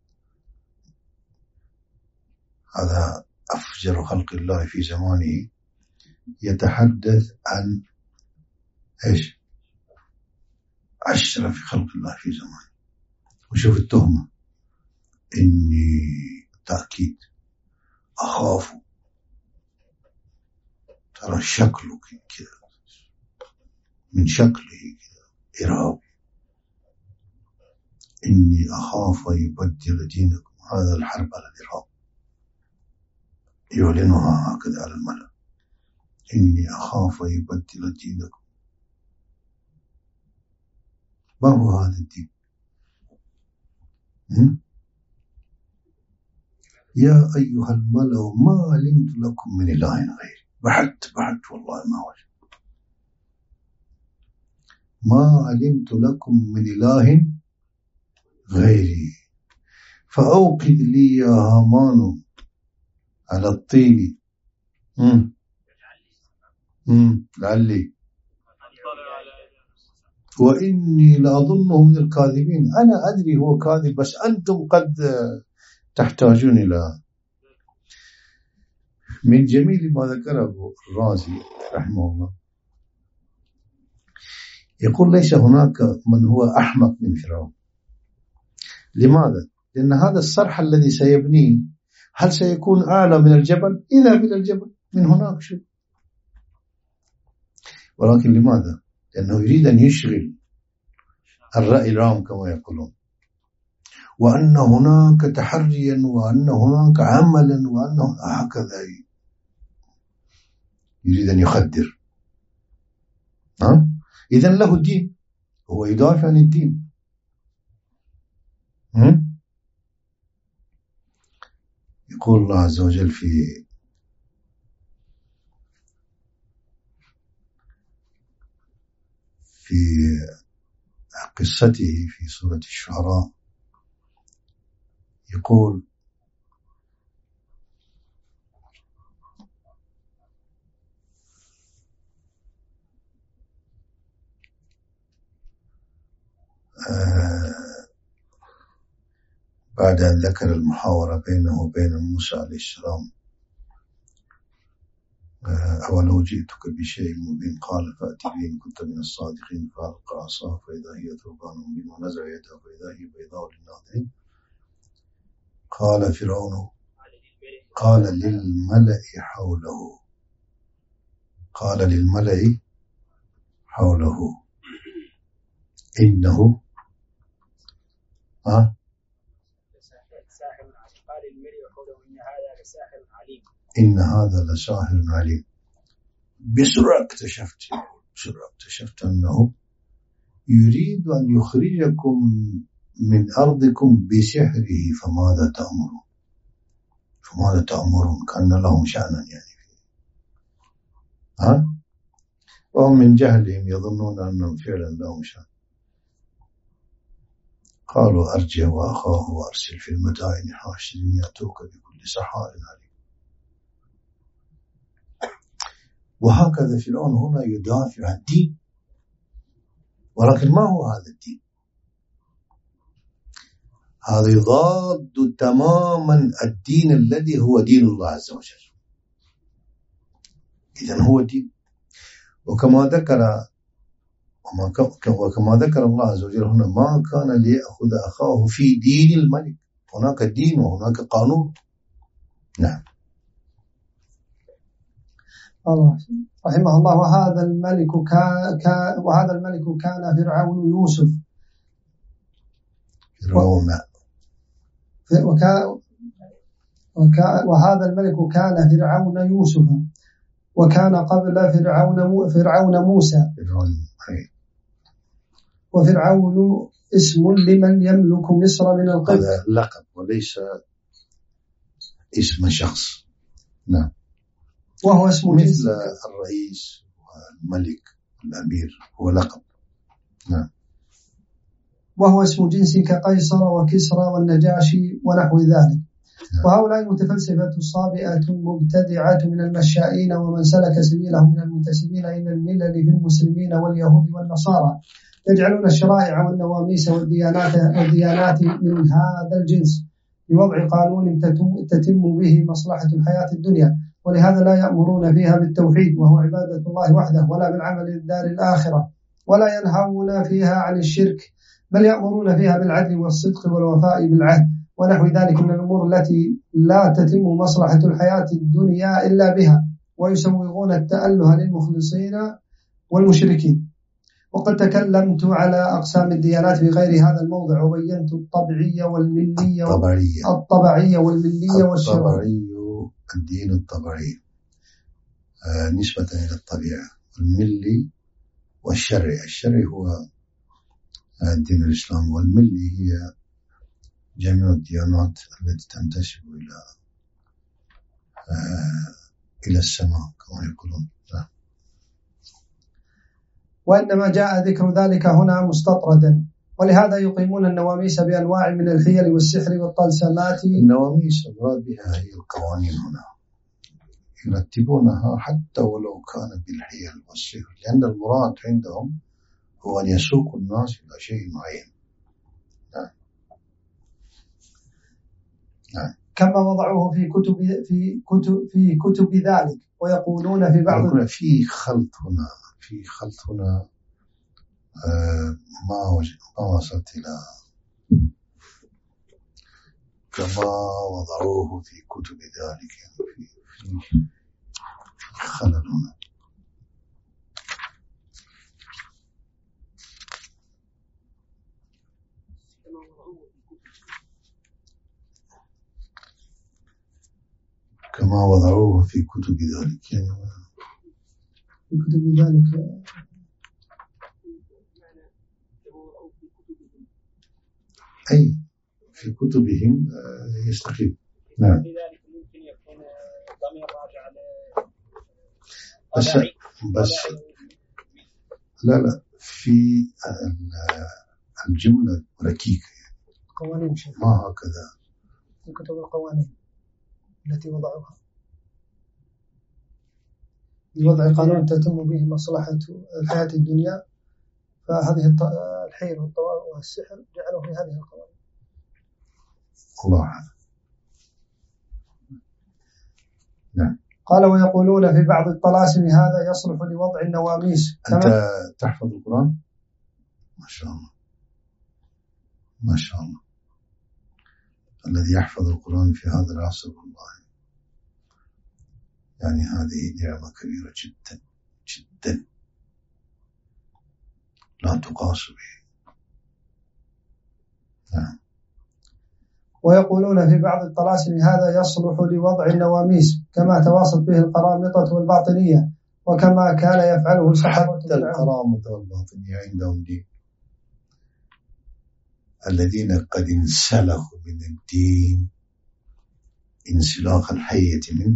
هذا أفجر خلق الله في زمانه يتحدث عن إيش؟ أشرف خلق الله في زمانه. وشوف التهمة: إني تأكيد أخاف، ترى شكله كذا، من شكله كذا إرهابي. إني أخاف أن يبدل دينكم. هذا الحرب على الإرهاب يعلنها هكذا على الملأ: إني أخاف أن يبدل دينكم. ما هو هذا الدين؟ م? يا أيها الملأ ما علمت لكم من إله غيري. بحثت بحثت والله ما وجدت. ما علمت لكم من إله غيري فأوقد لي يا هامان على الطين مم. مم. لعلي وإني لأظنه من الكاذبين. أنا أدري هو كاذب، بس أنتم قد تحتاجون إلى. من جميل ما ذكره الرازي رحمه الله، يقول: ليس هناك من هو أحمق من فرعون. لماذا؟ لأن هذا الصرح الذي سيبنيه هل سيكون أعلى من الجبل؟ إذا من الجبل من هناك شيء، ولكن لماذا؟ لأنه يريد أن يشغل الرأي العام كما يقولون، وأن هناك تحريا، وأن هناك عملا، وأنه هكذا يريد أن يخدر. ها؟ إذن له الدين، هو يدافع عن الدين. هم؟ يقول الله عز وجل في في قصته في سورة الشعراء، يقول: آه بعد أن ذكر المحاورة بينه وبين موسى عليه السلام: أولو جئتك بشيء مبين قال فأت به إن كنت من الصادقين فألقى عصاه فإذا هي ثعبان مبين ونزع يده فإذا هي بيضاء للناظرين. قال فرعون قال للملأ حوله قال للملأ حوله إنه ها إن هذا لساحر عليم. بسرعة اكتشفت بسرعة اكتشفت أنه يريد أن يخرجكم من أرضكم بسحره، فماذا تأمرون فماذا تأمرون كأن لهم شأنا يعني ها وهم من جهلهم يظنون أنهم فعلا لهم شأن. قالوا أرجع وأخاه وأرسل في المدائن حاشرين يأتوك بكل سحار عليم. وهكذا فرعون هنا يدافع عن الدين، ولكن ما هو هذا الدين؟ هذا يضاد تماما الدين الذي هو دين الله عز وجل. إذن هو دين. وكما ذكر وكما ذكر الله عز وجل هنا: ما كان ليأخذ أخاه في دين الملك. هناك دين وهناك قانون. نعم.
الله رحمه الله: وهذا الملك كان كا وهذا الملك كان فرعون يوسف
فرعون
وكا وكا وهذا الملك كان فرعون يوسف وكان قبل فرعون فرعون موسى. وفرعون اسم لمن يملك مصر من القبط.
هذا لقب وليس اسم شخص. نعم.
وهو اسم
مثل الرئيس والملك والأمير هو لقب. نعم.
وهو اسم جنس كقيصر وكسرى والنجاشي ونحو ذلك. نعم. وهؤلاء المتفلسفة الصابئة المبتدعة من المشائين ومن سلك سبيلهم من المنتسبين إلى الملل في المسلمين واليهود والنصارى يجعلون الشرائع والنواميس والديانات والديانات من هذا الجنس بوضع قانون تتم به مصلحة الحياة الدنيا، ولهذا لا يأمرون فيها بالتوحيد وهو عبادة الله وحده، ولا بالعمل للدار الآخرة، ولا ينهون فيها عن الشرك، بل يأمرون فيها بالعدل والصدق والوفاء بالعهد ونحو ذلك من الأمور التي لا تتم مصلحة الحياة الدنيا إلا بها، ويسوغون التأله للمخلصين والمشركين. وقد تكلمت على أقسام الديانات في غير هذا الموضع وبينت الطبيعية والملية
الطبيعية
الطبيعية والملية والشرعية.
الدين الطبيعي آه نسبة إلى الطبيعة، الملي والشرعي. الشرعي هو الدين الإسلامي، والملي هي جميع الديانات التي تنتسب إلى آه إلى السماء كما يقولون.
وإنما جاء ذكر ذلك هنا مستطردا، ولهذا يقيمون النواميس بأنواع من الحيل والسحر والطلسمات.
النواميس المراد بها هي القوانين هنا، يرتبونها حتى ولو كان بالحيل والسحر، لأن المراد عندهم هو أن يسوق الناس إلى شيء معين. نعم. نعم.
كما وضعوه في كتب في كتب في كتب ذلك، ويقولون في بعض
يقولون في خلط هنا في خلط هنا آه ما ما وصلت إلى كما وضعوه في كتب ذلك، يعني في في خلل هنا. كما وضعوه في كتب ذلك، يعني
في كتب ذلك
أي في كتبهم يستقيم. نعم. بس بس لا لا في الجملة ركيكة،
قوانين
ما هكذا
في كتب القوانين التي وضعوها لوضع قانون تتم به مصلحة الحياة الدنيا، فهذه الحيل والطواف والسحر جعلوا في هذه القوانين.
الله أعلم. نعم.
قال: ويقولون في بعض الطلاسم هذا يصلح لوضع النواميس.
أنت تحفظ القرآن؟ ما شاء الله ما شاء الله. الذي يحفظ القرآن في هذا العصر والله يعني هذه نعمة كبيرة جدا جدا لا تقاس به. نعم.
ويقولون في بعض الطلاسم هذا يصلح لوضع النواميس كما تواصت به القرامطة والباطنية، وكما كان يفعله السحرة.
حتى القرامطة والباطنية عندهم دين، الذين قد انسلخوا من الدين انسلاخ الحية من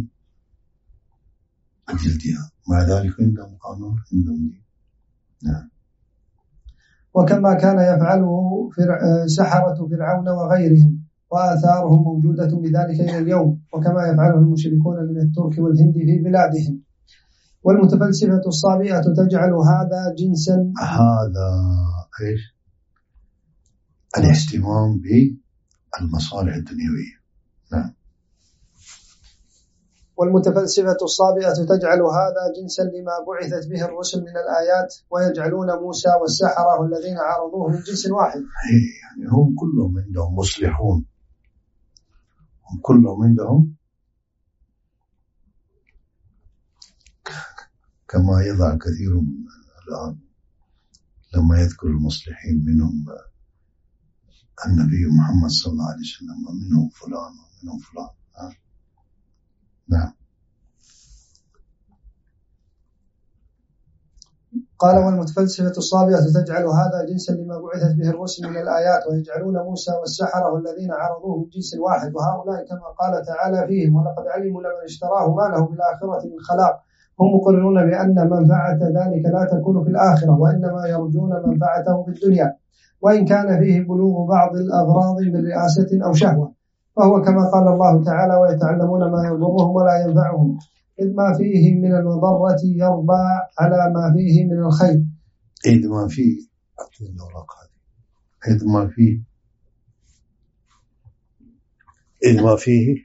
جلدها، مع ذلك عندهم قانون عندهم دين. نعم.
وكما كان يفعله سحرة فرعون وغيرهم، وآثارهم موجودة بذلك إلى اليوم، وكما يفعله المشركون من الترك والهند في بلادهم. والمتفلسفة الصابئة تجعل هذا جنسا
هذا إيش؟ الاهتمام بالمصالح الدنيوية. نعم.
والمتفلسفة الصابئة تجعل هذا جنسا لما بعثت به الرسل من الآيات، ويجعلون موسى والسحرة والذين عارضوه من جنس واحد.
يعني هم كلهم عندهم مصلحون، هم كلهم عندهم كما يضع كثير من الآن لما يذكر المصلحين منهم النبي محمد صلى الله عليه وسلم ومنهم فلان ومنهم فلان. آه. نعم.
قال والمتفلسفة الصابئة تجعل هذا جنسا لما بعثت به الرسل من الآيات، ويجعلون موسى والسحرة والذين عرضوه من جنس واحد، وهؤلاء كما قال تعالى فيهم ولقد علموا لمن اشتراه ما له بالآخرة من خلاق، هم مقررون بأن منفعة ذلك لا تكون في الآخرة وإنما يرجون منفعته في الدنيا، وإن كان فيه بلوغ بعض الأغراض من رئاسة أو شهوة، فهو كما قال الله تعالى ويتعلمون ما يضرهم ولا ينفعهم، إذ ما فيه من المضرة يربى على ما فيه من الخير.
إذ ما فيه أعطينا الأوراق هذه. إذ ما فيه إذ ما فيه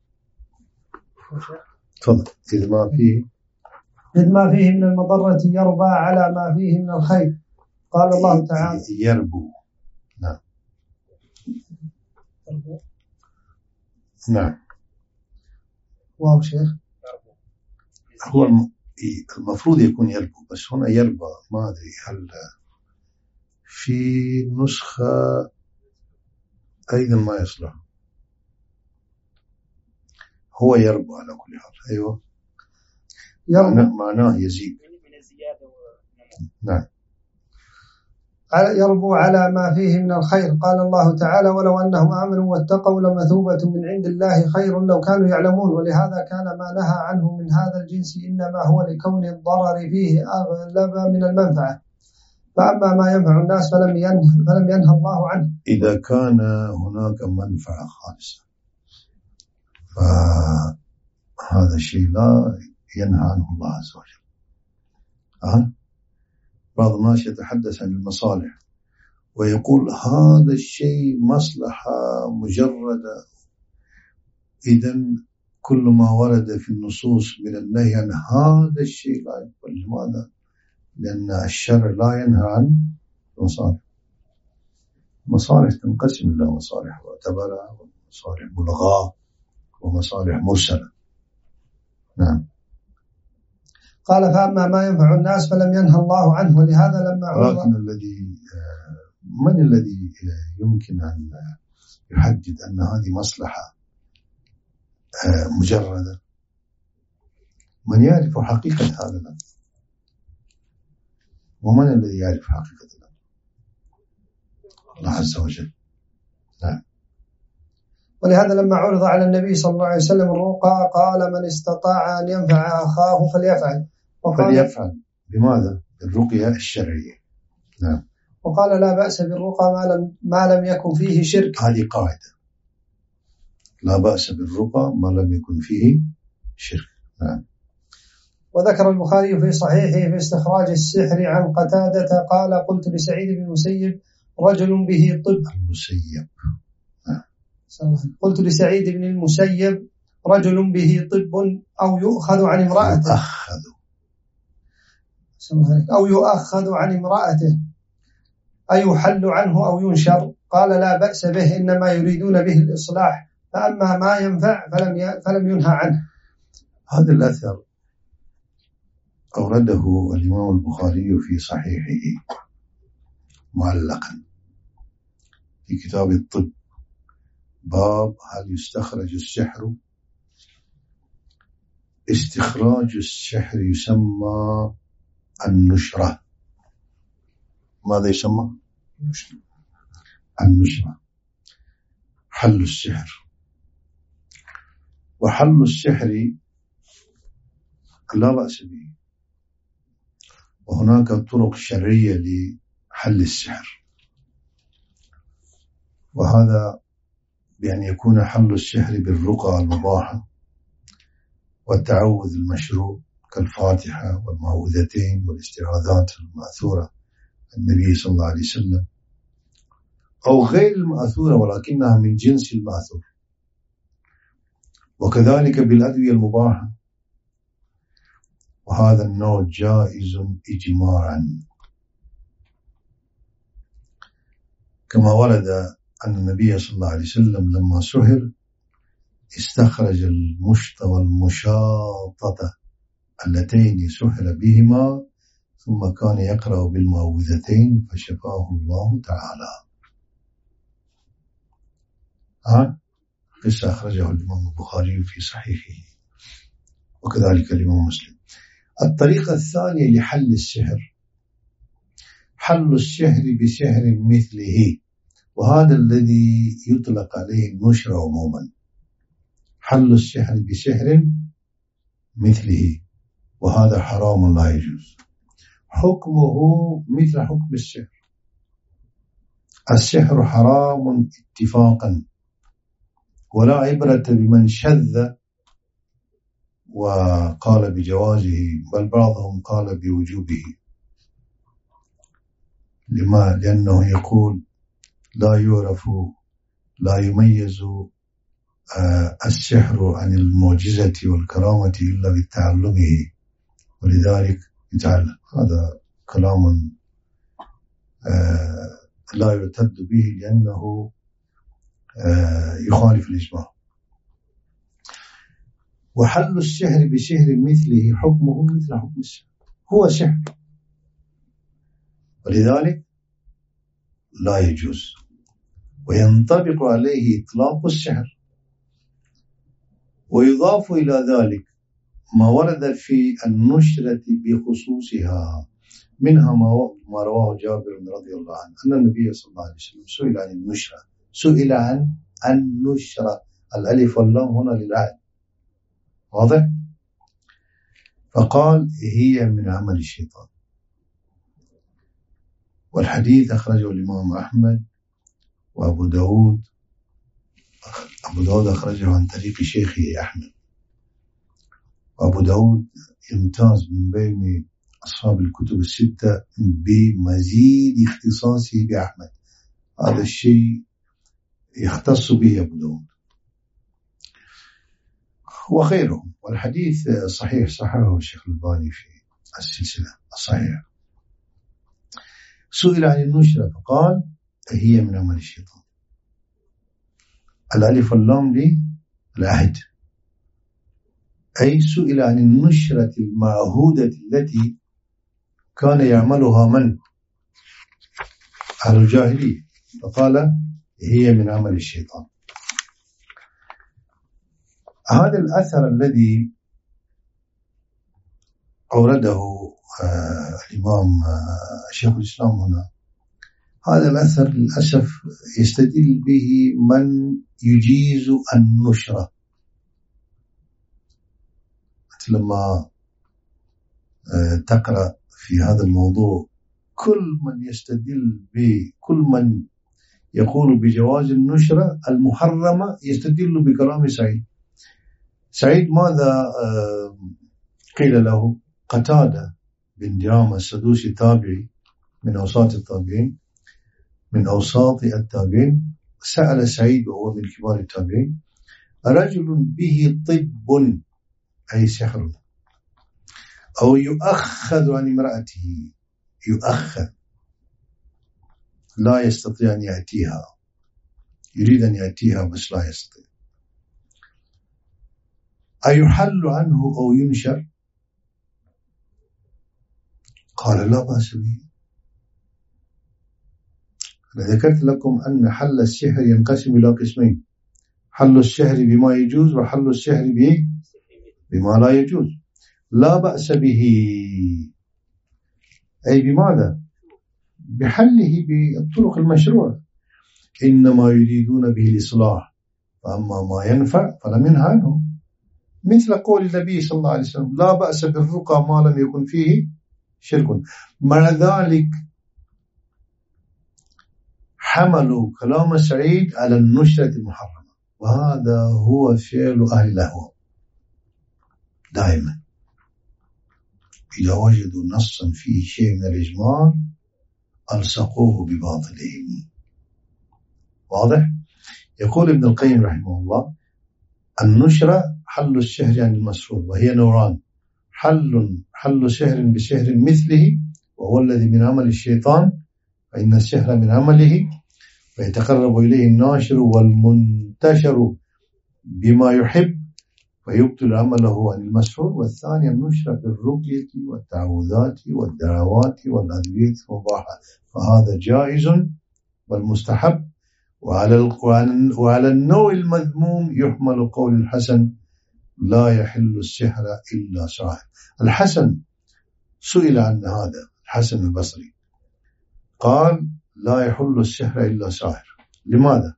تفضل. إذ ما فيه
إذ ما فيه من المضرة يربى على ما فيه من الخير. قال الله تعالى
يربو. نعم نعم.
واو شيخ.
هو المفروض يكون يربو، بس هنا يربى، ما أدري هل في نسخة أيضا ما يصلح. هو يربو على كل حال. أيوة يربو معناه يزيد. نعم.
يربو على ما فيه من الخير. قال الله تعالى ولو أنهم آمنوا واتقوا لمثوبة من عند الله خير لو كانوا يعلمون. ولهذا كان ما نهى عنه من هذا الجنس إنما هو لكون الضرر فيه أغلب من المنفعة، فأما ما ينفع الناس فلم ينه فلم ينهى الله عنه.
إذا كان هناك منفعة خالصة فهذا الشيء لا ينهى عنه الله عز وجل. أه؟ بعض الناس يتحدث عن المصالح ويقول هذا الشيء مصلحة مجردة، إذن كل ما ورد في النصوص من النهي عن هذا الشيء لا يقبل. لماذا؟ لأن الشرع لا ينهى عن المصالح. مصالح تنقسم إلى مصالح معتبرة ومصالح ملغاة ومصالح مرسلة. نعم.
قال فأما ما ينفع الناس فلم ينهى الله عنه. ولهذا لما
ولكن الذي من الذي يمكن أن يحدد أن هذه مصلحة مجردة؟ من يعرف حقيقة هذا الأمر، ومن الذي يعرف حقيقة الأمر؟ الله عز وجل. نعم.
ولهذا لما عرض على النبي صلى الله عليه وسلم الرقى قال من استطاع أن ينفع أخاه فليفعل.
فليفعل بماذا؟ بالرقية الشرعية. نعم.
وقال لا بأس بالرقى ما لم, ما لم يكن فيه شرك.
هذه قاعدة، لا بأس بالرقى ما لم يكن فيه شرك. نعم.
وذكر البخاري في صحيحه في استخراج السحر عن قتادة قال قلت لسعيد بن المسيب رجل به طب.
المسيب. نعم.
قلت لسعيد بن المسيب رجل به طب أو يؤخذ عن امرأته
يؤخذ
أو يؤخذ عن امرأته أي يحل عنه أو ينشر. قال لا بأس به إنما يريدون به الإصلاح، فأما ما ينفع فلم فلم ينهى عنه.
هذا الأثر أورده الإمام البخاري في صحيحه معلقا في كتاب الطب، باب هل يستخرج السحر. استخراج السحر يسمى النشرة. ماذا يسمى؟ النشرة. حل السحر. وحل السحر لا بأس به، وهناك طرق شرعية لحل السحر، وهذا بأن يكون حل السحر بالرقى المباحة والتعوذ المشروع كالفاتحة والمعوذتين والاستعاذات المأثورة النبي صلى الله عليه وسلم، أو غير المأثورة ولكنها من جنس المأثور، وكذلك بالأدوية المباحة، وهذا النوع جائز إجماعا، كما ورد أن النبي صلى الله عليه وسلم لما سحر استخرج المشط والمشاطة اللتين سحر بهما ثم كان يقرأ بالمعوذتين فشفاه الله تعالى. ها قصة أخرجه الإمام البخاري في صحيحه وكذلك الإمام مسلم. الطريقة الثانية لحل السحر حل السحر بسحر مثله، وهذا الذي يطلق عليه النشر عموما، حل السحر بسحر مثله، وهذا حرام لا يجوز. حكمه مثل حكم السحر، السحر حرام اتفاقا، ولا عبرة بمن شذ وقال بجوازه، بل بعضهم قال بوجوبه. لما؟ لأنه يقول لا يعرف لا يميز السحر عن المعجزة والكرامة إلا بتعلمه، ولذلك يتعلم. هذا كلام لا يرتد به لأنه يخالف الإجماع. وحل السحر بسحر مثله حكمه مثل حكم السحر، هو سحر، ولذلك لا يجوز، وينطبق عليه إطلاق السحر. ويضاف إلى ذلك ما ورد في النشرة بخصوصها، منها ما رواه جابر رضي الله عنه أن النبي صلى الله عليه وسلم سئل عن النشرة، سئل عن النشرة، الألف واللام هنا للعهد، واضح؟ فقال هي من عمل الشيطان. والحديث أخرجه الإمام أحمد وأبو داود. أبو داود أخرجه عن طريق شيخه أحمد، وأبو داود يمتاز من بين أصحاب الكتب الستة بمزيد اختصاصه بأحمد، هذا الشيء يختص به أبو داود وغيرهم. والحديث صحيح، صححه الشيخ الألباني في السلسلة الصحيحة. سئل عن النشرة فقال هي من عمل الشيطان، الألف واللام للعهد، أي سئل عن النشرة المعهودة التي كان يعملها من؟ أهل الجاهلية، فقال هي من عمل الشيطان. هذا الأثر الذي أورده آه الإمام آه شيخ الإسلام هنا، هذا الأثر للأسف يستدل به من يجيز النشرة. لما آه تقرأ في هذا الموضوع كل من يستدل بكل من يقول بجواز النشرة المحرمة يستدل بكلام سعيد. سعيد ماذا آه قيل له؟ قتادة بن دعامة السدوسي تابعي من أوساط التابعين من أوساط التابعين سأل سعيد وهو من كبار التابعين رجل به طب أي سحر أو يؤخذ عن امرأته، يؤخذ لا يستطيع أن يأتيها، يريد أن يأتيها بس لا يستطيع، أيحل عنه أو ينشر؟ قال لا بأس به. أنا ذكرت لكم أن حل السحر ينقسم إلى قسمين، حل السحر بما يجوز وحل السحر بما لا يجوز. لا بأس به أي بماذا؟ بحله بالطرق المشروعة، إنما يريدون به الإصلاح، فأما ما ينفع فلم ينهى عنه، مثل قول النبي صلى الله عليه وسلم لا بأس بالرقى ما لم يكن فيه شرك. مع ذلك حملوا كلام سعيد على النشرة المحرمة، وهذا هو فعل أهل الأهواء دائما، إذا وجدوا نصا فيه شيء من الإجمال ألصقوه بباطلهم. واضح؟ يقول ابن القيم رحمه الله النشرة حل السحر عن المسحور، وهي نوران، حل حل سحر بسحر مثله وهو الذي من عمل الشيطان، فإن السحر من عمله فيتقرب إليه الناشر والمنتشر بما يحب، فيبطل عمله عن المسحور. والثاني النشر في الرقية والتعوذات والدعوات والأدوية المباحة، فهذا جائز والمستحب. وعلى وعلى النوع المذموم يحمل قول الحسن لا يحل السحر إلا ساحر. الحسن سئل عن هذا، الحسن البصري قال لا يحل السحر إلا ساحر. لماذا؟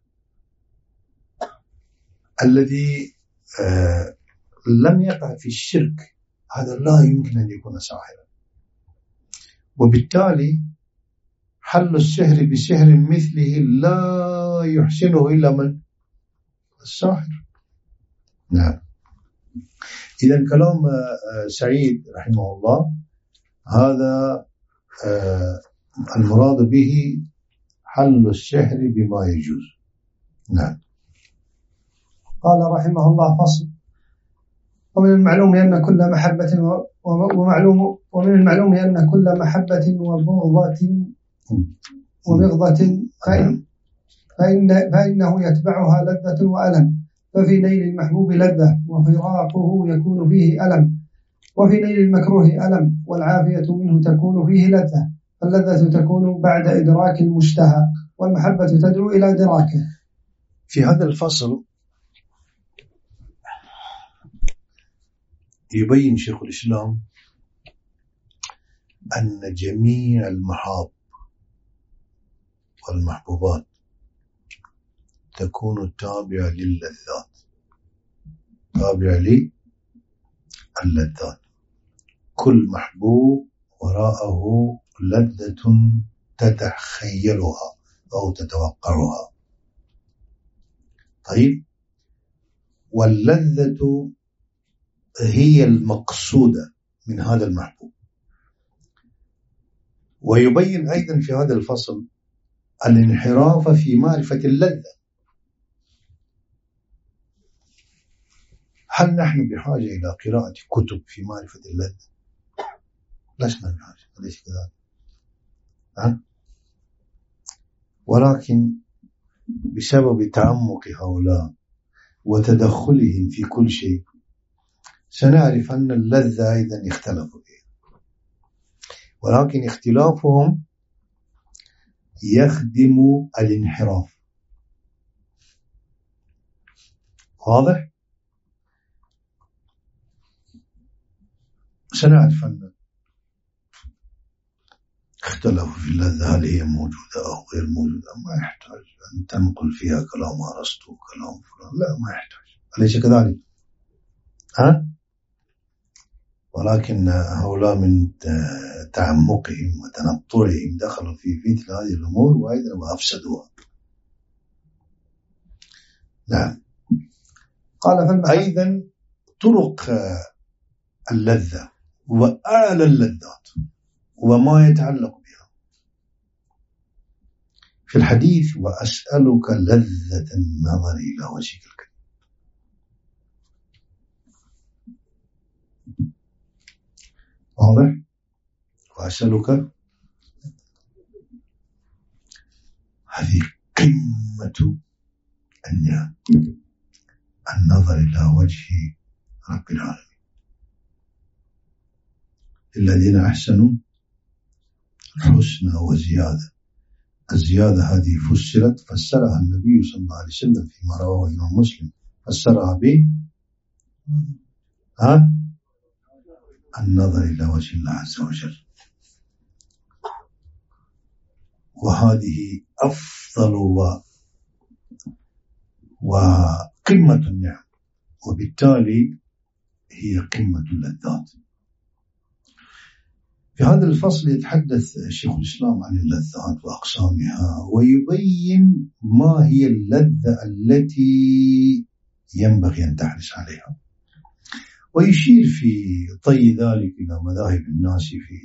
الذي آه لم يقع في الشرك هذا لا يمكن أن يكون ساحرا، وبالتالي حل السحر بسحر مثله لا يحسنه إلا من؟ الساحر. نعم. إذا كلام سعيد رحمه الله هذا المراد به حل السحر بما يجوز. نعم.
قال رحمه الله فصل: ومن المعلوم أن كل محبة ومعلوم ومن المعلوم أن كل محبة وبغضة وبغضة فإن فإن فإنه يتبعها لذة وألم، ففي نيل المحبوب لذة وفراقه يكون فيه ألم، وفي نيل المكروه ألم، والعافية منه تكون فيه لذة، فاللذة تكون بعد إدراك المشتهى، والمحبة تدعو إلى إدراكه.
في هذا الفصل يبين شيخ الإسلام أن جميع المحاب والمحبوبات تكون تابعة للذات، تابعة للذات. كل محبوب وراءه لذة تتخيلها أو تتوقعها. طيب، واللذة هي المقصودة من هذا المحبوب. ويبين أيضا في هذا الفصل الانحراف في معرفة اللذة. هل نحن بحاجة إلى قراءة كتب في معرفة اللذة؟ لسنا بحاجة، أليس كذلك؟ أه؟ ولكن بسبب تعمق هؤلاء وتدخلهم في كل شيء سنعرف أن اللذة أيضا اختلفوا فيها، ولكن اختلافهم يخدم الانحراف. واضح؟ سنعرف أن اختلفوا في اللذة، هل هي موجودة أو غير موجودة. ما يحتاج أن تنقل فيها كلام أرسطو وكلام فلان، لا ما يحتاج، أليس كذلك؟ ها؟ ولكن هؤلاء من تعمقهم وتنطعهم دخلوا في مثل هذه الأمور وأيضا وأفسدوها. نعم. قال أيضا طرق اللذة وأعلى اللذات وما يتعلق بها في الحديث: وأسألك لذة النظر إلى وجهك الكريم. واضح؟ وأسألك، هذه قمة النعم، النظر إلى وجه رب العالمين. الذين أحسنوا الحسنى وزيادة. الزيادة هذه فسرت فسرها النبي صلى الله عليه وسلم فيما رواه الإمام مسلم، فسرها ب ها النظر إلى وجه الله عز وجل. وهذه أفضل و وقمة النعم، وبالتالي هي قمة اللذات. في هذا الفصل يتحدث شيخ الإسلام عن اللذات وأقسامها، ويبين ما هي اللذة التي ينبغي أن تحرص عليها، ويشير في طي ذلك إلى مذاهب الناس في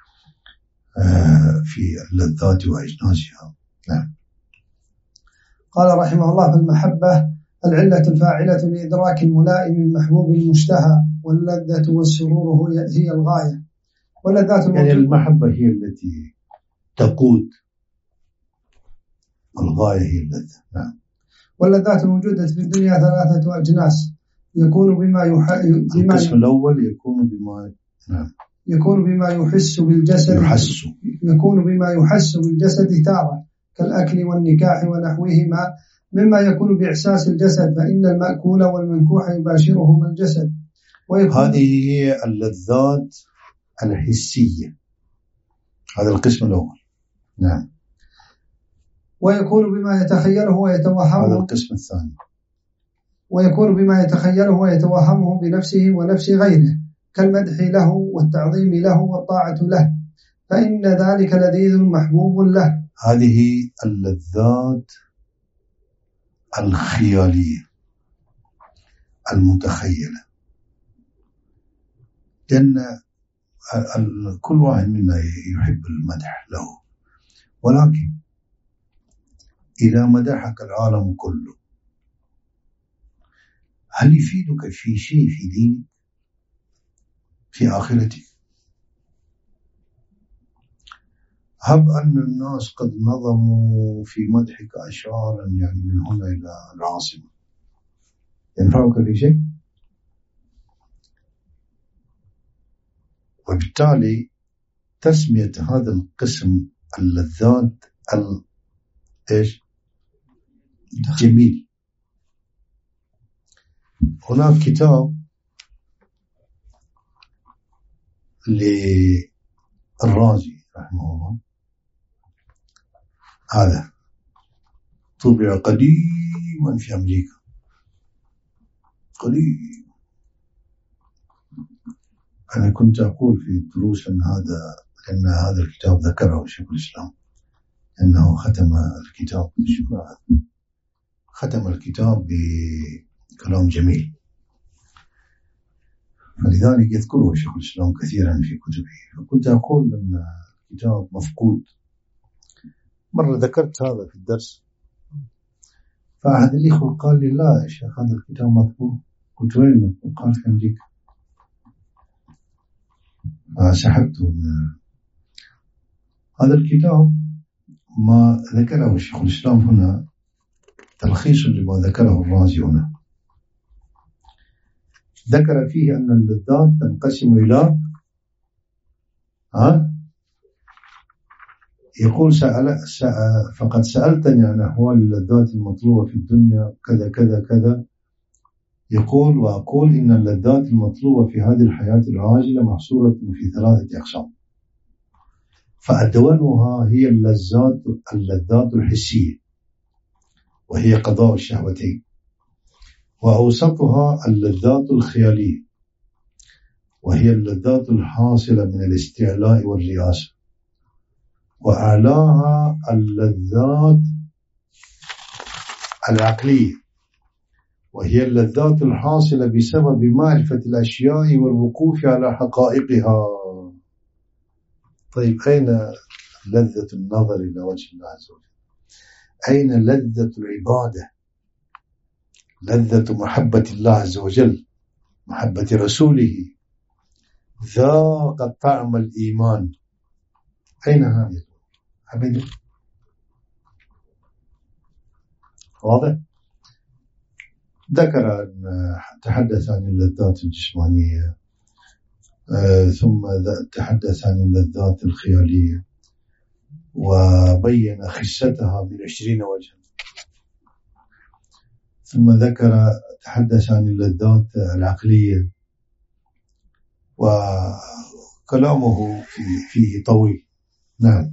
آه في اللذات وأجناسها. نعم.
قال رحمه الله: في المحبة العلة الفاعلة لإدراك الملائم المحبوب المشتهى، واللذة والسرور هي الغاية، واللذات
يعني المحبة هي التي تقود، والغاية هي اللذة. نعم.
واللذات الموجودة في الدنيا ثلاثة أجناس: يكون بما يح... بما
القسم الأول يكون بما نعم
يكون بما يحس بالجسد
يحس
يكون بما يحس بالجسد تارة كالأكل والنكاح ونحوهما مما يكون بإحساس الجسد، فإن المأكول والمنكوح يباشرهما الجسد.
هذه هي اللذات الحسية، هذا القسم الأول. نعم.
ويكون بما يتخيله ويتوهمه،
هذا القسم الثاني.
ويكون بما يتخيله ويتوهمه بنفسه ونفس غيره كالمدح له والتعظيم له والطاعة له، فإن ذلك لذيذ محبوب له.
هذه اللذات الخيالية المتخيلة، لأن كل واحد منا يحب المدح له، ولكن إذا مدحك العالم كله هل يفيدك في شيء في دينك في آخرتك؟ هب أن الناس قد نظموا في مدحك أشعارا يعني من هنا إلى العاصمة، ينفعك في شيء؟ وبالتالي تسمية هذا القسم اللذات ال إيش جميل. هناك كتاب للرازي رحمه الله، هذا طبع قديما في أمريكا قديم. أنا كنت أقول في الدروس أن هذا أن هذا الكتاب ذكره شيخ الإسلام أنه ختم الكتاب ختم الكتاب بكلام جميل، فلذلك يذكره شيخ الإسلام كثيرا في كتبه. فكنت أقول أن الكتاب مفقود. مرة ذكرت هذا في الدرس، فأحد الإخوة قال لي لا يا شيخ هذا الكتاب مطبوع. قلت وين مطبوع؟ قال في أمريكا. فسحبته من هذا الكتاب. ما ذكره الشيخ الإسلام هنا تلخيص لما ذكره الرازي هنا. ذكر فيه أن اللذات تنقسم إلى ها يقول سأل سأل فقد سألتني عن أحوال اللذات المطلوبة في الدنيا كذا كذا كذا. يقول وأقول إن اللذات المطلوبة في هذه الحياة العاجلة محصورة في ثلاثة أقسام، فأدونها هي اللذات اللذات الحسية وهي قضاء الشهوتين، وأوسطها اللذات الخيالية وهي اللذات الحاصلة من الاستعلاء والرياسة، وأعلاها اللذات العقلية وهي اللذات الحاصلة بسبب معرفة الأشياء والوقوف على حقائقها. طيب أين لذة النظر إلى وجه الله عز وجل؟ أين لذة العبادة؟ لذة محبة الله عز وجل، محبة رسوله، ذاق طعم الإيمان، أين هذه؟ أبدا. واضح؟ ذكر أن تحدث عن اللذات الجسمانية، آه ثم تحدث عن اللذات الخيالية وبين خستها من عشرين وجها، ثم ذكر تحدث عن اللذات العقلية وكلامه فيه طويل. نعم.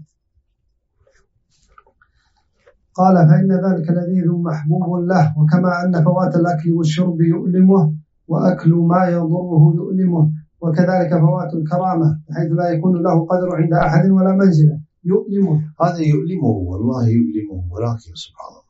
قال فإن ذلك لذيذ محبوب له، وكما أن فوات الأكل والشرب يؤلمه وأكل ما يضره يؤلمه، وكذلك فوات الكرامة بحيث لا يكون له قدر عند أحد ولا منزلة يؤلمه.
هذا يؤلمه والله يؤلمه، ولكن سبحان الله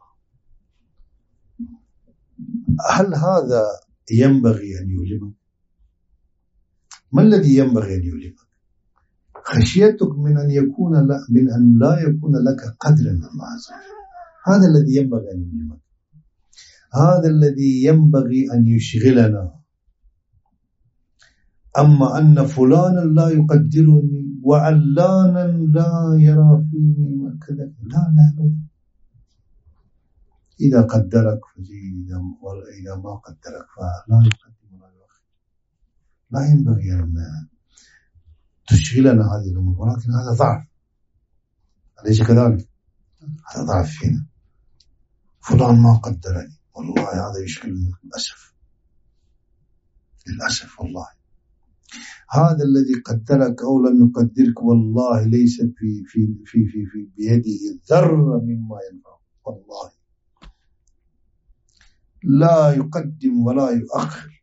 هل هذا ينبغي أن يؤلمك؟ ما الذي ينبغي أن يؤلمك؟ خشيتك من أن يكون لا من أن لا يكون لك قدر من الله عز وجل، هذا الذي ينبغي أن يؤلمك، هذا الذي ينبغي أن يشغلنا. أما أن فلانا لا يقدرني وعلانا لا يرى فيني وكذا، لا لا أبدا. إذا قدرك فزيد، وإذا ما قدرك فلا يقدم ولا يؤخر. لا ينبغي أن تشغلنا هذه الأمور، ولكن هذا ضعف، أليس كذلك؟ هذا ضعف فينا. فلان ما قدرني، والله هذا يشغلنا للأسف، للأسف والله. هذا الذي قدرك أو لم يقدرك والله ليس في في في في, في بيده ذرة مما ينفع، والله لا يقدم ولا يؤخر.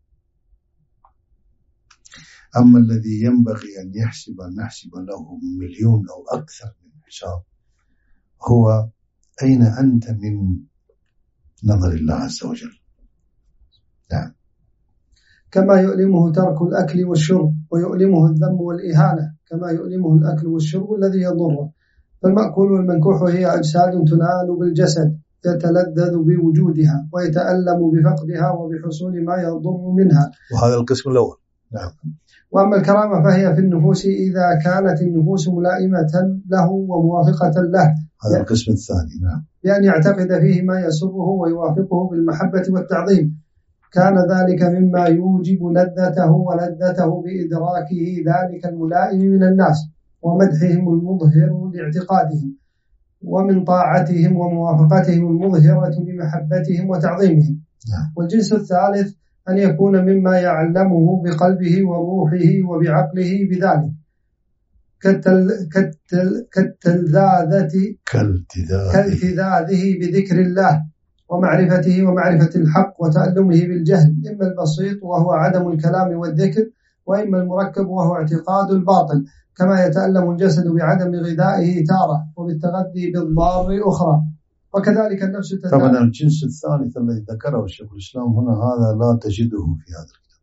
أما الذي ينبغي أن يحسب أن نحسب له مليون أو أكثر من حساب هو أين أنت من نظر الله عز وجل. نعم.
كما يؤلمه ترك الأكل والشرب، ويؤلمه الذم والإهانة كما يؤلمه الأكل والشرب الذي يضره. فالمأكول والمنكوح هي أجساد تنال بالجسد، يتلذذ بوجودها ويتألم بفقدها وبحصول ما يضر منها.
وهذا القسم الأول. نعم.
وأما الكرامة فهي في النفوس إذا كانت النفوس ملائمة له وموافقة له.
هذا القسم الثاني. نعم.
بأن يعتقد فيه ما يسره ويوافقه بالمحبة والتعظيم، كان ذلك مما يوجب لذته ولذته بإدراكه ذلك الملائم من الناس ومدحهم المظهر لاعتقادهم، ومن طاعتهم وموافقتهم المظهرة لمحبتهم وتعظيمهم.
نعم.
والجنس الثالث أن يكون مما يعلمه بقلبه وروحه وبعقله بذلك، كالتل كالتل كالتلذاذة كالتذاذه بذكر الله ومعرفته ومعرفة الحق وتألمه بالجهل، إما البسيط وهو عدم الكلام والذكر، وإما المركب وهو اعتقاد الباطل، كما يتألم الجسد بعدم غذائه تارة وبالتغذي بالضار أخرى. وكذلك النفس تتألم.
طبعا الجنس الثالث الذي ذكره الشيخ الإسلام هنا هذا لا تجده في هذا الكتاب.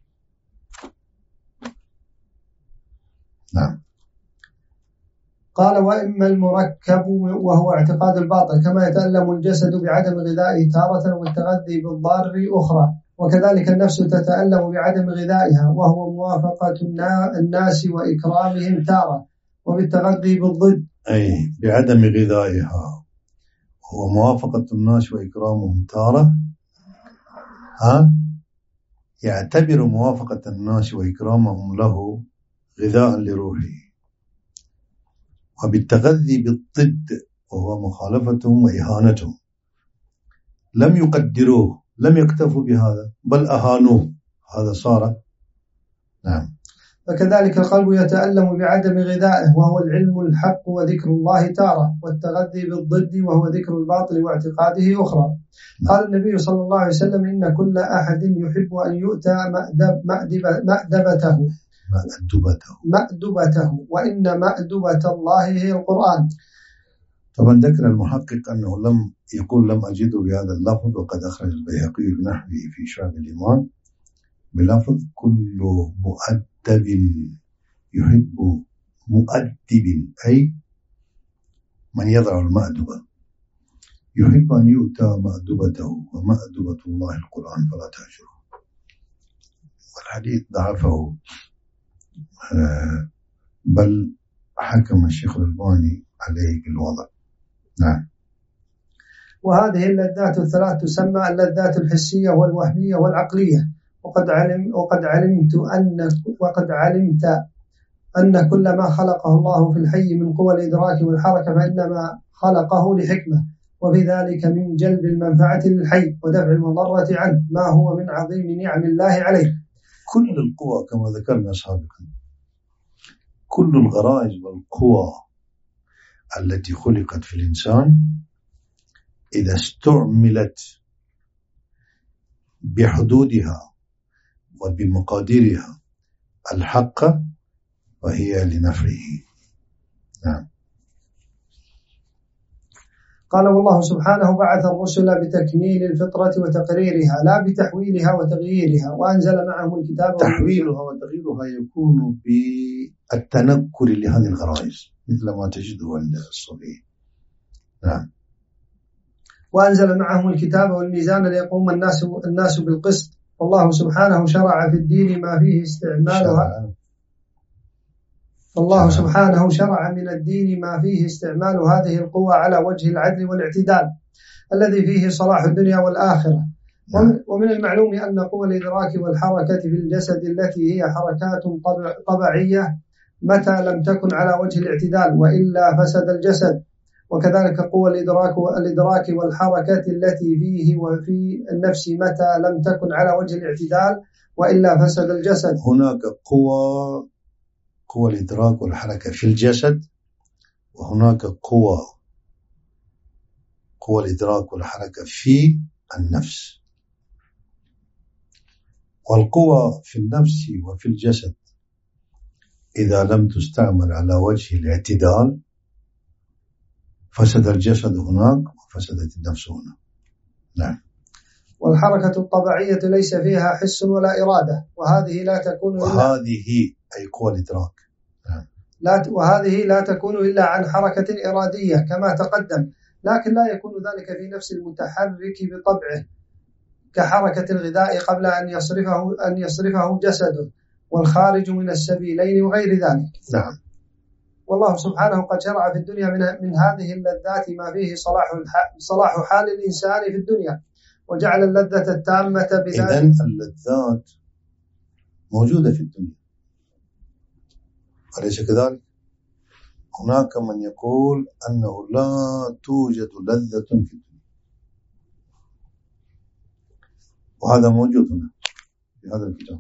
نعم.
قال وإما المركب وهو اعتقاد الباطل، كما يتألم الجسد بعدم غذائه تارة والتغذي بالضار أخرى. وكذلك النفس تتألم بعدم غذائها وهو موافقة الناس وإكرامهم تارة وبالتغذي بالضد.
أي بعدم غذائها وموافقة الناس وإكرامهم تارة، ها يعتبر موافقة الناس وإكرامهم له غذاء لروحه، وبالتغذي بالضد وهو مخالفتهم وإهانتهم. لم يقدروه، لم يكتفوا بهذا بل أهانوه، هذا صار. نعم.
فكذلك القلب يتألم بعدم غذائه وهو العلم الحق وذكر الله تارة، والتغذي بالضد وهو ذكر الباطل واعتقاده أخرى. نعم. قال النبي صلى الله عليه وسلم إن كل أحد يحب أن يؤتى مأدب مأدب مأدبته
مأدبته
مأدبته وإن مأدبة الله هي القرآن.
طبعا ذكر المحقق أنه لم يقول لم أجده بهذا اللفظ، وقد أخرج البيهقي بنحوه في شعب الإيمان بلفظ كل مؤدب يحب مؤدب، أي من يضع المأدبة يحب أن يؤتى مأدبته، ومأدبة الله القرآن فلا تهجره. والحديث ضعفه بل حكم الشيخ الألباني عليه بالوضع. نعم.
وهذه اللذات الثلاث تسمى اللذات الحسية والوهمية والعقلية. وقد علم وقد علمت أن وقد علمت أن كل ما خلقه الله في الحي من قوى الإدراك والحركة فإنما خلقه لحكمة، وفي ذلك من جلب المنفعة للحي ودفع المضرة عنه ما هو من عظيم نعم الله عليه.
كل القوى كما ذكرنا سابقا، كل الغرائز والقوى التي خلقت في الإنسان إذا استعملت بحدودها وبمقاديرها الحقة وهي لنفعه. نعم.
قال والله سبحانه بعث الرسل بتكميل الفطرة وتقريرها لا بتحويلها وتغييرها، وأنزل معهم الكتاب.
تحويلها وتغييرها يكون بالتنكر لهذه الغرائز مثل ما تجده عند الصبي. نعم.
وأنزل معهم الكتاب والميزان ليقوم الناس الناس بالقسط، والله سبحانه شرع في الدين ما فيه استعمالها فالله سبحانه شرع من الدين ما فيه استعمال هذه القوى على وجه العدل والاعتدال الذي فيه صلاح الدنيا والآخرة. ومن المعلوم أن قوى الإدراك والحركة في الجسد التي هي حركات طبيعية متى لم تكن على وجه الاعتدال وإلا فسد الجسد، وكذلك قوى الإدراك والإدراك والحركة التي فيه وفي النفس متى لم تكن على وجه الاعتدال وإلا فسد الجسد.
هناك قوى قوى الإدراك والحركة في الجسد، وهناك قوى قوى الإدراك والحركة في النفس. والقوى في النفس وفي الجسد إذا لم تستعمل على وجه الاعتدال فسد الجسد هناك وفسدت النفس هنا. نعم.
والحركة الطبيعية ليس فيها حس ولا إرادة، وهذه لا تكون إلا
وهذه أي قوى الإدراك. نعم.
لا وهذه لا تكون إلا عن حركة إرادية كما تقدم، لكن لا يكون ذلك في نفس المتحرك بطبعه كحركة الغذاء قبل أن يصرفه أن يصرفه جسده والخارج من السبيلين وغير ذلك.
نعم.
والله سبحانه قد شرع في الدنيا من من هذه اللذات ما فيه صلاح صلاح حال الإنسان في الدنيا، وجعل اللذة التامة بذلك.
إذن اللذات موجودة في الدنيا، أليس كذلك؟ هناك من يقول أنه لا توجد لذة في الدنيا، وهذا موجود هنا في هذا الكتاب.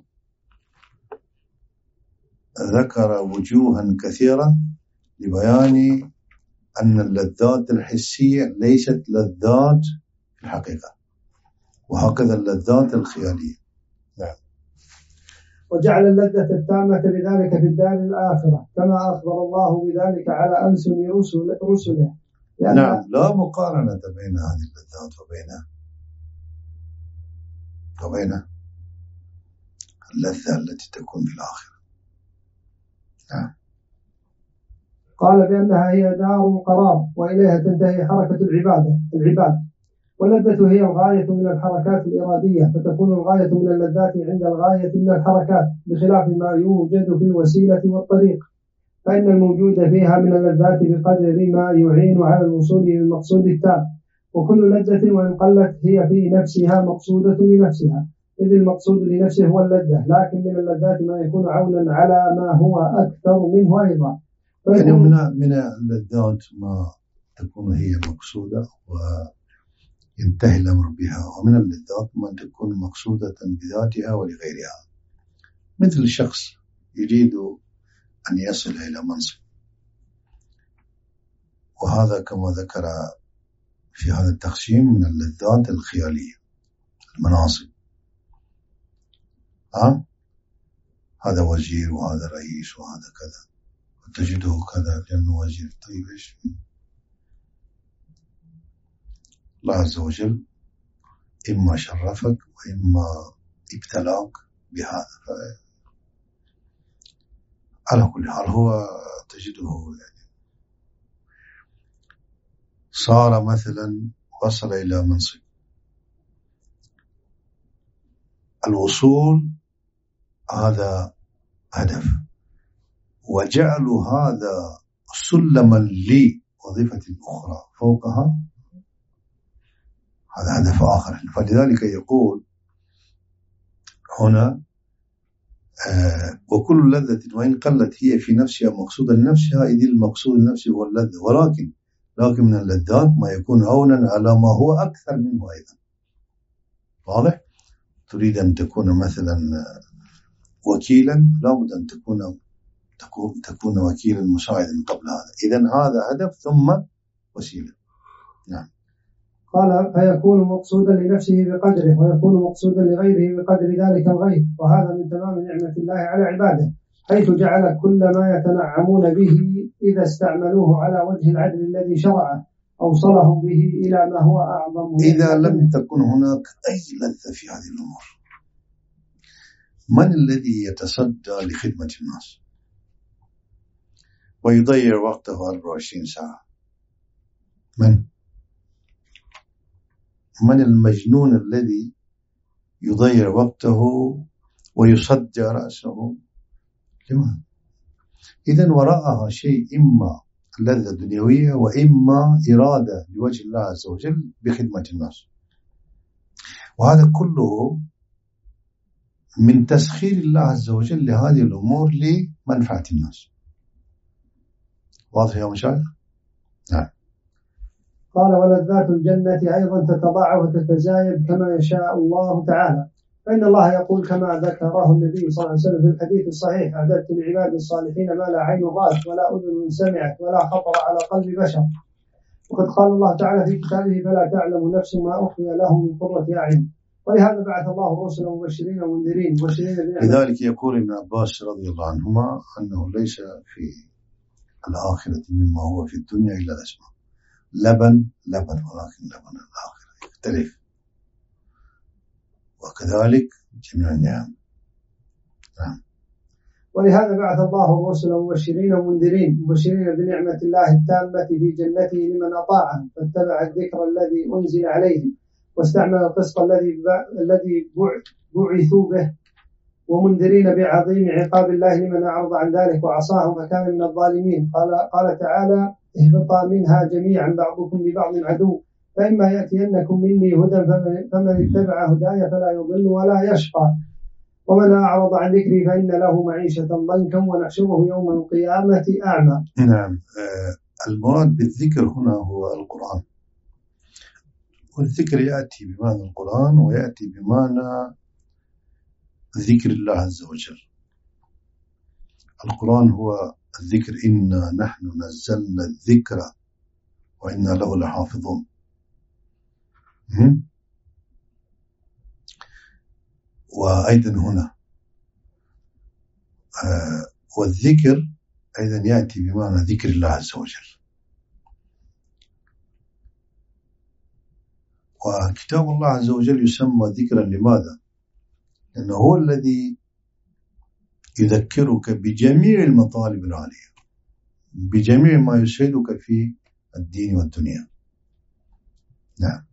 ذكر وجوها كثيرة لبيان أن اللذات الحسية ليست لذات في الحقيقة، وهكذا اللذات الخيالية. نعم.
وجعل اللذة التامة بذلك في الدار الآخرة كما أخبر الله بذلك على ألسن رسله.
نعم. لا مقارنة بين هذه اللذات وبين وبين اللذة التي تكون في الآخرة. نعم.
قال بأنها هي دار قرار وإليها تنتهي حركة العبادة العباد، واللذة هي الغاية من الحركات الإرادية، فتكون الغاية من اللذات عند الغاية من الحركات، بخلاف ما يوجد في الوسيلة والطريق، فإن الموجود فيها من اللذات بقدر ما يعين على الوصول للمقصود التام، وكل لذة وإن قلت هي في نفسها مقصودة لنفسها، إذ المقصود لنفسه هو اللذة، لكن من اللذات ما يكون عونا على ما هو أكثر منه أيضا.
يعني من من اللذات ما تكون هي مقصودة وينتهي الأمر بها، ومن اللذات ما تكون مقصودة بذاتها ولغيرها، مثل الشخص يريد أن يصل إلى منصب، وهذا كما ذكر في هذا التقسيم من اللذات الخيالية، المناصب. ها؟ هذا وزير وهذا رئيس وهذا كذا، وتجده كذا لأنه وزير. طيب إيش؟ الله عز وجل إما شرفك وإما ابتلاك بهذا. على كل حال هو تجده يعني صار مثلا وصل إلى منصب، الوصول هذا هدف، وجعلوا هذا سلما لوظيفة أخرى فوقها هذا هدف آخر. فلذلك يقول هنا آه وكل لذة وإن قلت هي في نفسها مقصودا لنفسها، إذ المقصود لنفسه هو اللذة، ولكن لكن من اللذات ما يكون عونا على ما هو أكثر منه أيضا. واضح؟ تريد أن تكون مثلا وكيلا، لابد أن تكون تكون, تكون وكيلا مساعدا قبل هذا. إذن هذا هدف ثم وسيلة. نعم.
قال فيكون مقصودا لنفسه بقدره، ويكون مقصودا لغيره بقدر ذلك الغير، وهذا من تمام نعمة الله على عباده، حيث جعل كل ما يتنعمون به إذا استعملوه على وجه العدل الذي شرعه أوصلهم به إلى ما هو أعظم.
إذا لم تكن هناك أي لذة في هذه الأمور، من الذي يتصدى لخدمة الناس ويضيع وقته أربعة وعشرين ساعة؟ من؟ من المجنون الذي يضيع وقته ويصدع رأسه؟ لماذا؟ إذن وراءها شيء إما لذة دنيوية وإما إرادة لوجه الله عز وجل بخدمة الناس، وهذا كله من تسخير الله عز وجل لهذه الأمور لمنفعة الناس. واضح يا مشايخ؟ نعم.
قال ولذات الجنة أيضا تتضاعف وتتزايد كما يشاء الله تعالى، فإن الله يقول كما ذكره النبي صلى الله عليه وسلم في الحديث الصحيح: أعددت لعباد الصالحين ما لا عين رأت ولا أذن سمعت ولا خطر على قلب بشر. وقد قال الله تعالى في كتابه: فلا تعلم نفس ما أخفي لهم من قرة أعين. ولهذا بعث الله الرسل مبشرين ومنذرين مبشرين
لذلك يقول ابن عباس رضي الله عنهما أنه ليس في الآخرة مما هو في الدنيا إلا الأسماء، لبن لبن ولكن لبن الآخرة يختلف، وكذلك جميع النعم. نعم.
ولهذا بعث الله الرسل مبشرين ومنذرين مبشرين بنعمة الله التامة في جنته لمن أطاعه فاتبع الذكر الذي أنزل عليهم واستعمل القسط الذي الذي بعثوا به، ومنذرين بعظيم عقاب الله لمن أعرض عن ذلك وعصاه فكان من الظالمين. قال قال تعالى: اهبطا منها جميعا بعضكم لبعض عدو، فإما يأتينكم مني هدى فمن اتبع هداي فلا يضل ولا يشقى، ومن أعرض عن ذكري فإن له معيشة ضنكا ونحشره يوم القيامة أعمى.
نعم. المراد بالذكر هنا هو القرآن، والذكر يأتي بمعنى القرآن ويأتي بمعنى ذكر الله عز وجل. القرآن هو الذكر: إنا نحن نزلنا الذكر وإنا له لحافظون. وأيضا هنا آه والذكر أيضا يأتي بمعنى ذكر الله عز وجل. وكتاب الله عز وجل يسمى ذكرا لماذا؟ لأنه هو الذي يذكرك بجميع المطالب العالية، بجميع ما يسعدك في الدين والدنيا. نعم.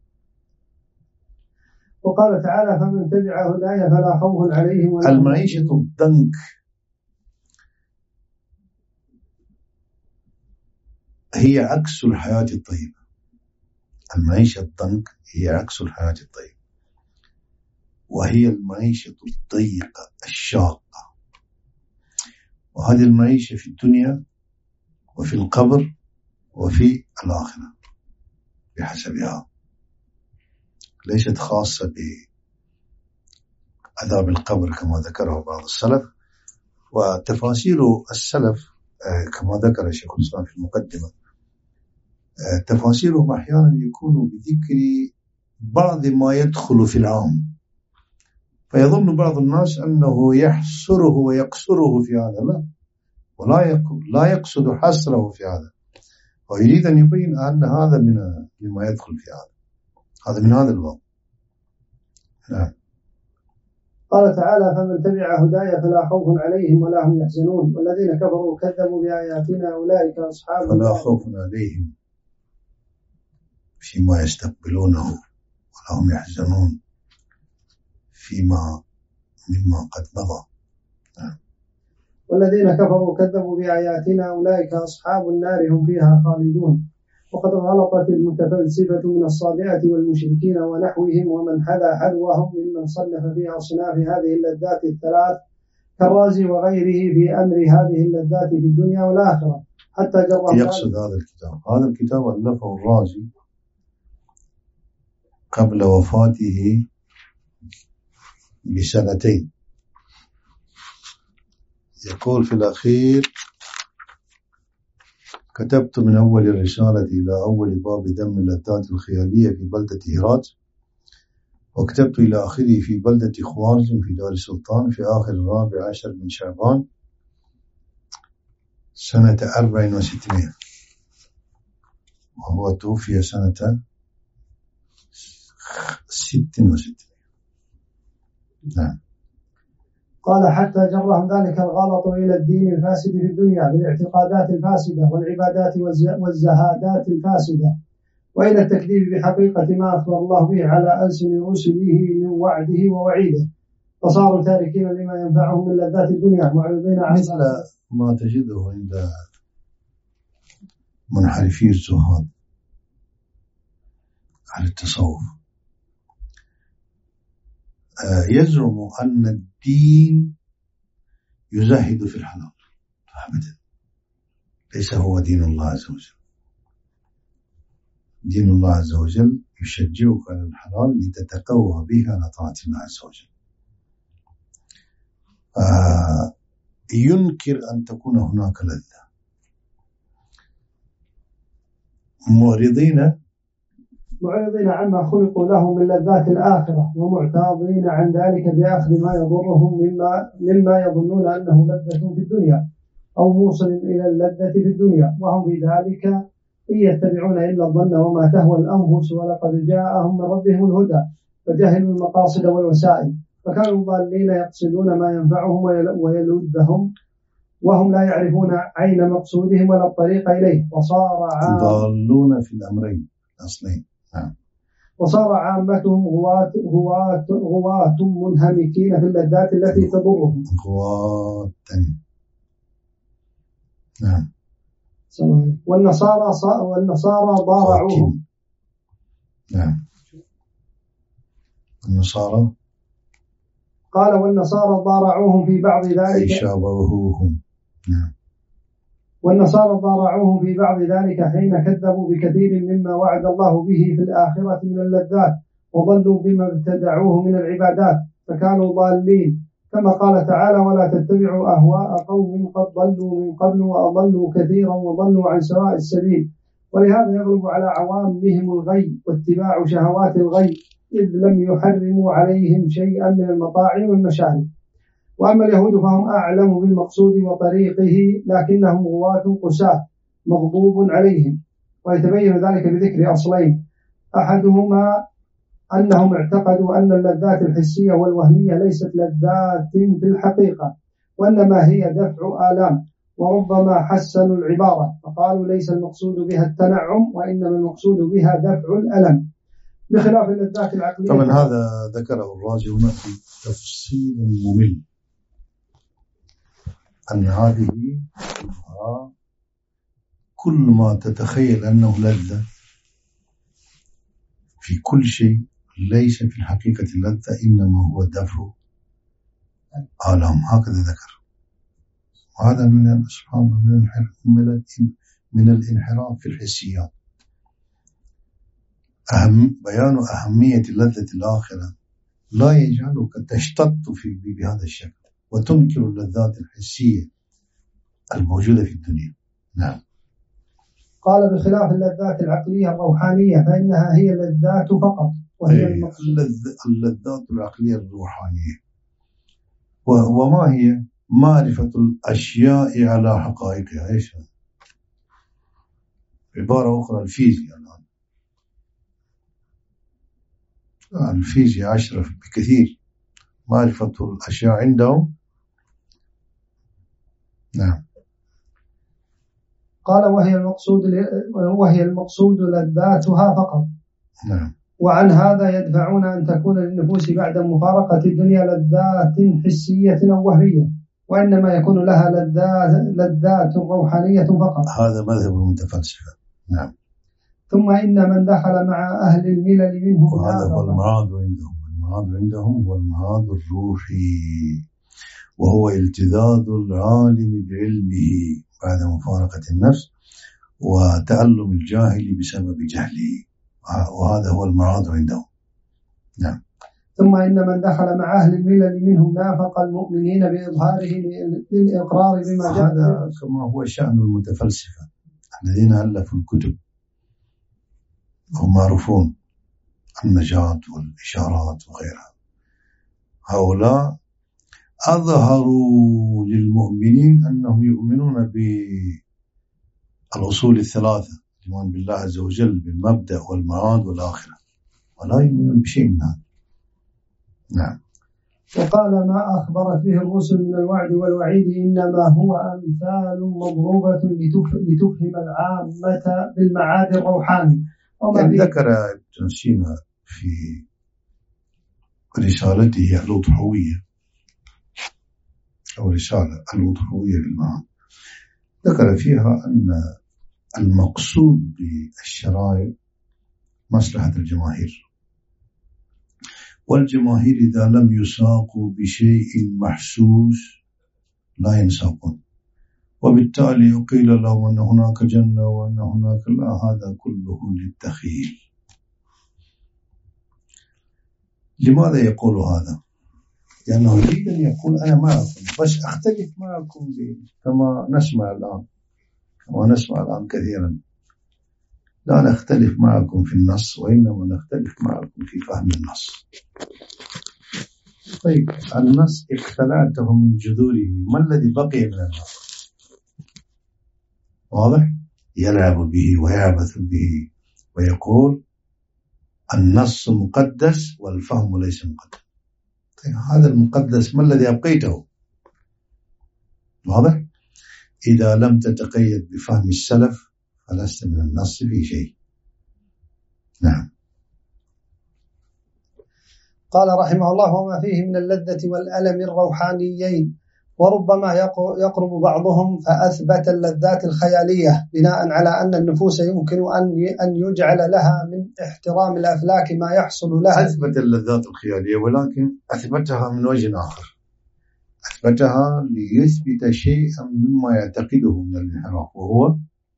وقال تعالى: فمن تبع هدايا فلا خوف عليهم ولا هم يحزنون.
المعيشة الضنك هي عكس الحياة الطيبة. المعيشة الضنك هي عكس الحياة الطيبة، وهي المعيشة الضيقة الشاقة، وهذه المعيشة في الدنيا وفي القبر وفي الآخرة بحسبها، ليست خاصة بعذاب القبر كما ذكره بعض السلف. وتفاسير السلف كما ذكر الشيخ الإسلام في المقدمة، تفاسيرهم أحيانا يكون بذكر بعض ما يدخل في العام، فيظن بعض الناس أنه يحصره ويقصره في هذا، لا، ولا لا يقصد حصره في هذا، ويريد أن يبين أن هذا من مما يدخل في هذا، هذا من هذا الباب. نعم.
قال تعالى: فمن تبع هدايا فلا خوف عليهم ولا هم يحزنون، والذين كفروا كذبوا بآياتنا أولئك أصحاب
فلا
النار
خوف عليهم فيما يستقبلونه ولا هم يحزنون فيما مما قد مضى. نعم.
والذين كفروا كذبوا بآياتنا أولئك أصحاب النار هم فيها خالدون. وقد غلطت المتفلسفة من الصابئة والمشركين ونحوهم ومن حذا حذوهم ممن صنف في أصناف هذه اللذات الثلاث كالرازي وغيره في أمر هذه اللذات في الدنيا والآخرة، حتى جرى.
يقصد هذا الكتاب هذا الكتاب ألفه الرازي قبل وفاته بسنتين. يقول في الأخير: كتبت من أول الرسالة إلى أول باب ذم اللذات الخيالية في بلدة هرات، وكتبت إلى آخره في بلدة خوارزم في دار السلطان في آخر الرابع عشر من شعبان سنة أربع وستمائة، وهو توفي سنة ست وستمائة. نعم.
قال: حتى جرهم ذلك الغلط إلى الدين الفاسد في الدنيا بالاعتقادات الفاسدة والعبادات والزهادات الفاسدة، وإلى التكذيب بحقيقة ما أخبر الله به على ألسن رسله من وعده ووعيده، فصاروا تاركين لما ينفعهم من لذات الدنيا معرضين عن
مثل ما تجده عند منحرفي الزهاد على التصوف، يزعم أن الدين يزهد في الحلال. أبدا، ليس هو دين الله عز وجل. دين الله عز وجل يشجعك على الحلال لتتقوى به على طاعة الله عز وجل. آه ينكر أن تكون هناك لذة، معرضين
معرضين عما خلقوا له من لذات الآخرة، ومعتاضين عن ذلك بأخذ ما يضرهم مما, مما يظنون أنه لذة في الدنيا أو موصل إلى اللذة في الدنيا، وهم في ذلك إن يتبعون إلا الظن وما تهوى الأنفس، ولقد جاءهم من ربهم الهدى فجهلوا المقاصد والوسائل، فكانوا ضالين يقصدون ما ينفعهم ويلذهم وهم لا يعرفون عين مقصودهم ولا الطريق إليه، وصار عام
ضالون في الأمرين الأصلين. نعم.
وصار عامتهم غواة غواة غواة منهمكين في اللذات التي تضرهم.
غواة. نعم.
والنصارى والنصارى ضارعوهم.
نعم. النصارى
قال والنصارى ضارعوهم في بعض ذلك.
شابهوهم. نعم.
والنصارى ضارعوهم في بعض ذلك حين كذبوا بكثير مما وعد الله به في الآخرة من اللذات، وضلوا بما ابتدعوه من العبادات، فكانوا ضالين، كما قال تعالى ولا تتبعوا أهواء قوم قد ضلوا من قبل وأضلوا كثيرا وضلوا عن سواء السبيل. ولهذا يغلب على عوامهم الغي واتباع شهوات الغي، إذ لم يحرموا عليهم شيئا من المطاعم والمشارب. وأما اليهود فهم أعلم بالمقصود وطريقه، لكنهم غواة قساة مغضوب عليهم. ويتبين ذلك بذكر أصلين، أحدهما أنهم اعتقدوا أن اللذات الحسية والوهمية ليست لذات في الحقيقة، وإنما هي دفع آلام، وربما حسنوا العبارة فقالوا ليس المقصود بها التنعم، وإنما المقصود بها دفع الألم، بخلاف اللذات العقلية.
طبعا هذا ذكره الرازي هنا في تفصيل ممل، أن هذه كل ما تتخيل أنه لذة في كل شيء ليس في الحقيقة اللذة، إنما هو دفع آلام. هكذا ذكر. وهذا من سبحان الله من من الانحراف في الحسيات. أهم بيان أهمية اللذة الآخرة لا يجعلك تشتط في بهذا الشكل وتنكر اللذات الحسية الموجودة في الدنيا. نعم.
قال بخلاف اللذات العقلية الروحانية فإنها هي اللذات فقط، وهي
اللذات العقلية الروحانية. وما هي؟ معرفة الأشياء على حقائقها. إيش عبارة أخرى الفيزياء الآن. الفيزياء أشرف بكثير، معرفة الأشياء عندهم. نعم.
قال وهي المقصود وهي المقصود لذاتها فقط.
نعم.
وعن هذا يدفعون أن تكون للنفوس بعد مفارقة الدنيا لذات حسية أو وهمية، وإنما يكون لها لذات لذات روحانية فقط.
هذا مذهب المتفلسفة. نعم.
ثم إن من دخل مع أهل الملل منهم،
وهذا هو المعاد عندهم. المعاد عندهم هو المعاد الروحي، وهو التذاذ العالم بعلمه بعد مفارقة النفس وتألم الجاهل بسبب جهله، وهذا هو المعاد عندهم. نعم.
ثم إن من دخل مع أهل الملل منهم نافق المؤمنين بإظهاره للإقرار بما جاء.
هذا كما هو شأن المتفلسفة الذين ألفوا الكتب، هم معروفون النجاة والإشارات وغيرها. هؤلاء أظهروا للمؤمنين أنهم يؤمنون بالأصول الثلاثة، الإيمان بالله عز وجل بالمبدأ والمعاد والآخرة، ولا يؤمنون بشيء من هذا. نعم.
وقال ما أخبرت به الرسل من الوعد والوعيد إنما هو أمثال مضروبة لتفهم العامة بالمعاد الروحاني.
يعني ذكر ابن سينا في رسالته الأضحوية أو رسالة الوضوحية للمعاني، ذكر فيها أن المقصود بالشرائع مصلحة الجماهير، والجماهير إذا لم يساقوا بشيء محسوس لا ينساقون، وبالتالي قيل لهم أن هناك جنة وأن هناك لا، هذا كله للتخيل. لماذا يقول هذا؟ لأنه يريد أن يقول أنا معكم، بس أختلف معكم كما نسمع الآن كما نسمع الآن كثيرا، لا نختلف معكم في النص، وإنما نختلف معكم في فهم النص. طيب النص اختلعته من جذوره، ما الذي بقي من النص؟ واضح؟ يلعب به ويعبث به ويقول النص مقدس والفهم ليس مقدس. طيب هذا المقدس ما الذي أبقيته؟ واضح؟ إذا لم تتقيد بفهم السلف فلست من النص في شيء. نعم.
قال رحمه الله: وما فيه من اللذة والألم الروحانيين، وربما يقرب بعضهم فأثبت اللذات الخيالية بناء على أن النفوس يمكن أن يجعل لها من احترام الأفلاك ما يحصل لها.
أثبت اللذات الخيالية، ولكن أثبتها من وجه آخر، أثبتها ليثبت شيئا مما يعتقده من الانحراف، وهو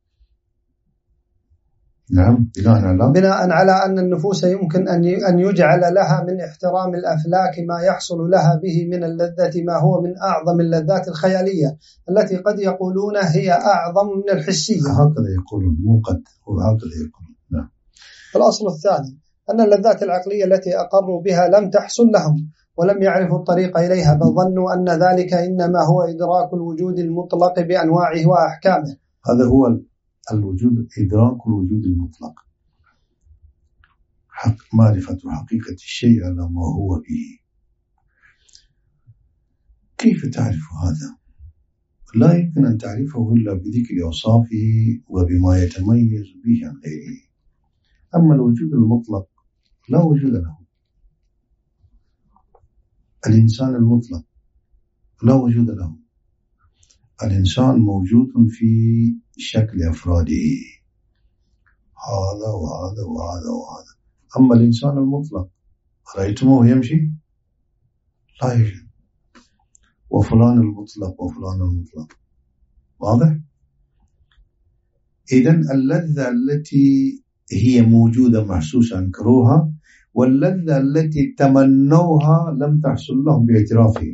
نعم بناء على
بناء على أن النفوس يمكن أن يجعل لها من احترام الأفلاك ما يحصل لها به من اللذة ما هو من أعظم اللذات الخيالية التي قد يقولون هي أعظم من الحسية.
هكذا يقولون، مو قد، وهكذا يقولون. نعم.
الأصل الثاني أن اللذات العقلية التي أقروا بها لم تحصل لهم ولم يعرفوا الطريق إليها، بل ظنوا أن ذلك إنما هو إدراك الوجود المطلق بأنواعه وأحكامه.
هذا هو الوجود، إدراك الوجود المطلق، حق معرفة حقيقة الشيء على ما هو به. كيف تعرف هذا؟ لا يمكن أن تعرفه إلا بذكر أوصافه وبما يتميز به عن غيره. أما الوجود المطلق لا وجود له. الإنسان المطلق لا وجود له. الإنسان موجود في شكل أفراده، هذا وهذا وهذا وهذا. أما الإنسان المطلق رأيتموه يمشي؟ لا يوجد. وفلان المطلق وفلان المطلق، واضح؟ إذن اللذة التي هي موجودة محسوسة أنكروها، واللذة التي تمنوها لم تحصل لهم باعترافهم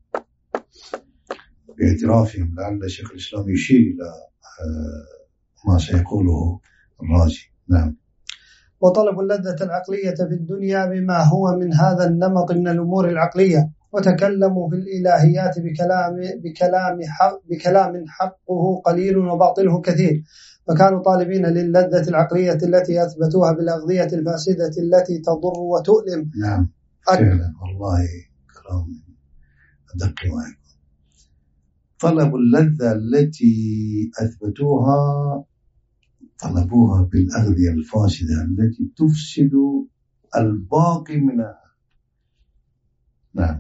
باعترافهم لعل شيخ الإسلام يشير إلى ما سيقوله الرازي. نعم.
وطلب اللذة العقلية في الدنيا بما هو من هذا النمط من الأمور العقلية، وتكلموا في الإلهيات بكلام بكلام حق بكلام حقه قليل وباطله كثير، فكانوا طالبين للذة العقلية التي أثبتوها بالأغذية الفاسدة التي تضر وتؤلم.
نعم فعلا، والله كلام أدق ما يكون. طلب اللذة التي أثبتوها طلبوها بالأغذية الفاسدة التي تفسد الباقي منها. نعم.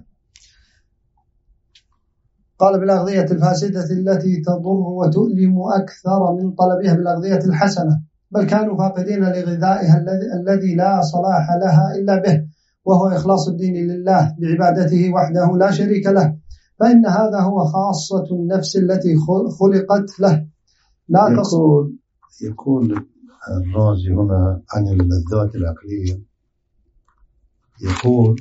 قال بالأغذية الفاسدة التي تضر وتؤلم أكثر من طلبها بالأغذية الحسنة، بل كانوا فاقدين لغذائها الذي لا صلاح لها إلا به، وهو إخلاص الدين لله بعبادته وحده لا شريك له، فإن هذا هو خاصة النفس التي خلقت له. لا
يقول, يقول الرازي هنا عن اللذات العقلية، يقول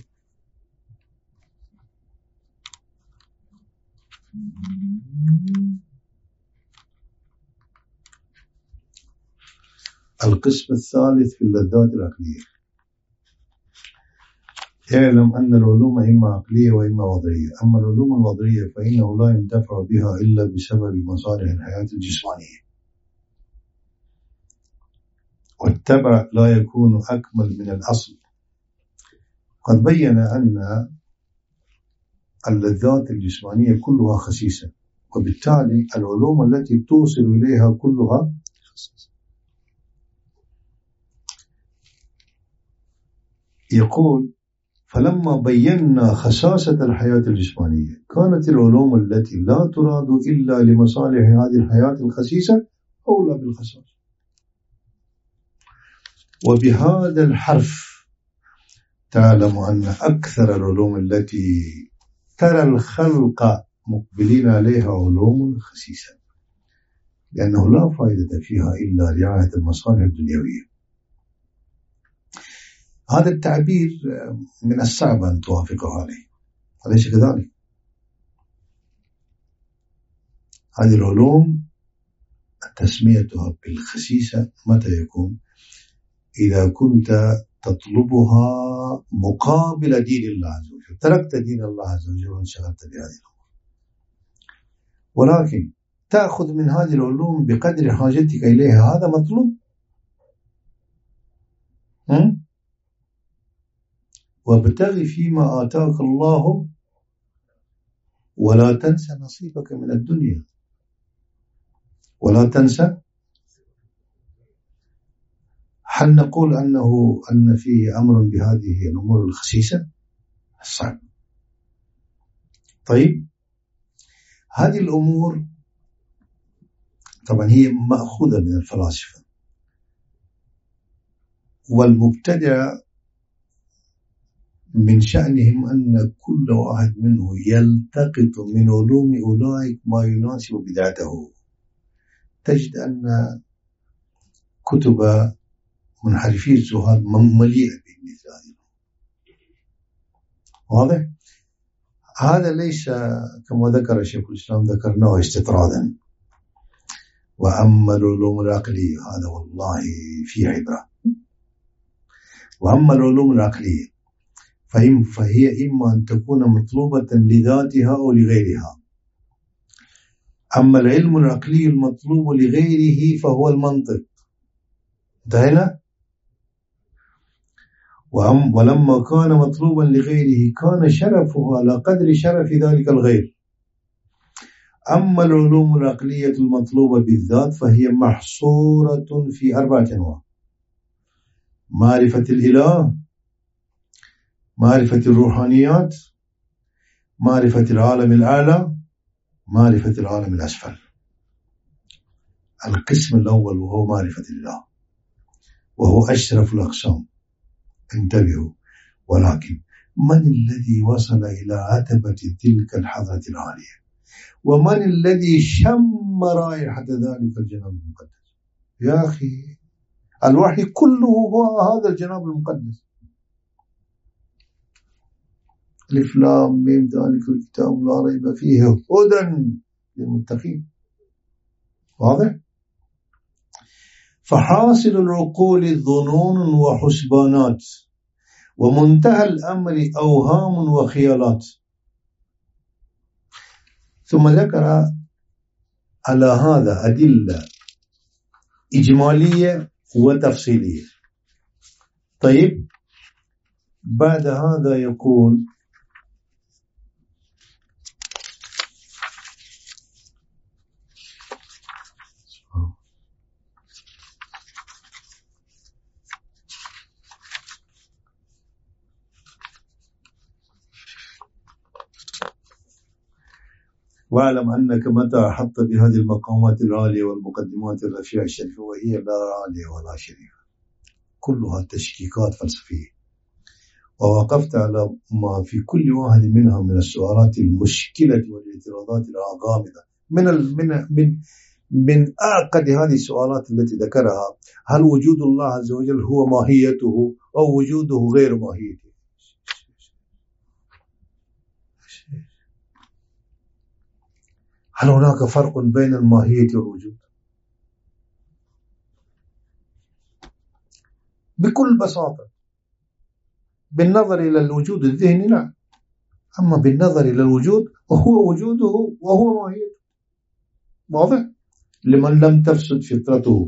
القسم الثالث في اللذات العقلية: اعلم أن العلوم إما عقلية وإما وضعية. أما العلوم الوضعية فإنه لا ينتفع بها إلا بسبب مصالح الحياة الجسمانية، والتبع لا يكون أكمل من الأصل. قد بين أن اللذات الجسمانية كلها خسيسة، وبالتالي العلوم التي توصل إليها كلها يقول فلما بينا خصاصة الحياة الجسمانية كانت العلوم التي لا تراد إلا لمصالح هذه الحياة الخسيسة أولى بالخصاصة. وبهذا الحرف تعلم أن أكثر العلوم التي ترى الخلق مقبلين عليها علوم خسيسة، لأنه لا فائدة فيها إلا رعاية المصالح الدنيوية. هذا التعبير من الصعب أن توافقه عليه، أليس كذلك؟ هذه العلوم تسميتها بالخسيسة متى يكون؟ إذا كنت تطلبها مقابل دين الله عز وجل، تركت دين الله عز وجل وانشغلت بهذه الأمور. ولكن تأخذ من هذه العلوم بقدر حاجتك إليها، هذا مطلوب. هم؟ وابتغي فيما آتاك الله ولا تنسى نصيبك من الدنيا. ولا تنسى، هل نقول أنه أن فيه أمر بهذه الأمور الخسيسة؟ صعب. طيب، هذه الأمور طبعا هي مأخوذة من الفلاسفة والمبتدع، من شأنهم أن كل واحد منه يلتقط من علوم أولئك ما يناسب بدعته. تجد أن كتب منحرفي الزهاد مليئة بمثل هذه. واضح؟ هذا ليس كما ذكر شيخ الإسلام، ذكرناه استطرادا. وأما العلوم العقلية هذا والله في عبرة. وأما العلوم العقلية فهي إما أن تكون مطلوبة لذاتها أو لغيرها. أما العلم العقلي المطلوب لغيره فهو المنطق. انتهينا؟ ولما كان مطلوبا لغيره كان شرفه على قدر شرف ذلك الغير. أما العلوم العقلية المطلوبة بالذات فهي محصورة في أربعة أنواع: معرفة الإله، معرفة الروحانيات، معرفة العالم الأعلى، معرفة العالم الأسفل. القسم الأول وهو معرفة الله، وهو أشرف الأقسام. انتبهوا. ولكن من الذي وصل إلى عتبة تلك الحضرة العالية؟ ومن الذي شم رائحة ذلك الجناب المقدس؟ يا أخي، الوحي كله هو هذا الجناب المقدس. ألف لام ميم ذلك الكتاب لا ريب فيه هدى للمتقين. واضح؟ فحاصل العقول ظنون وحسبانات، ومنتهى الأمر أوهام وخيالات. ثم ذكر على هذا أدلة إجمالية وتفصيلية. طيب، بعد هذا يقول: واعلم أنك متى أحط بهذه المقامات العالية والمقدمات الرفيعة الشريفة، وهي لا عالية ولا شريفة، كلها تشكيكات فلسفية، ووقفت على ما في كل واحد منها من السؤالات المشكلة والاعتراضات الغامضة من من من من أعقد هذه السؤالات التي ذكرها: هل وجود الله عز وجل هو ماهيته أو وجوده غير ماهيته؟ هل هناك فرق بين الماهية والوجود؟ بكل بساطة، بالنظر إلى الوجود الذهني نعم، أما بالنظر إلى الوجود وهو وجوده وهو ماهيته. واضح؟ لمن لم تفسد فطرته.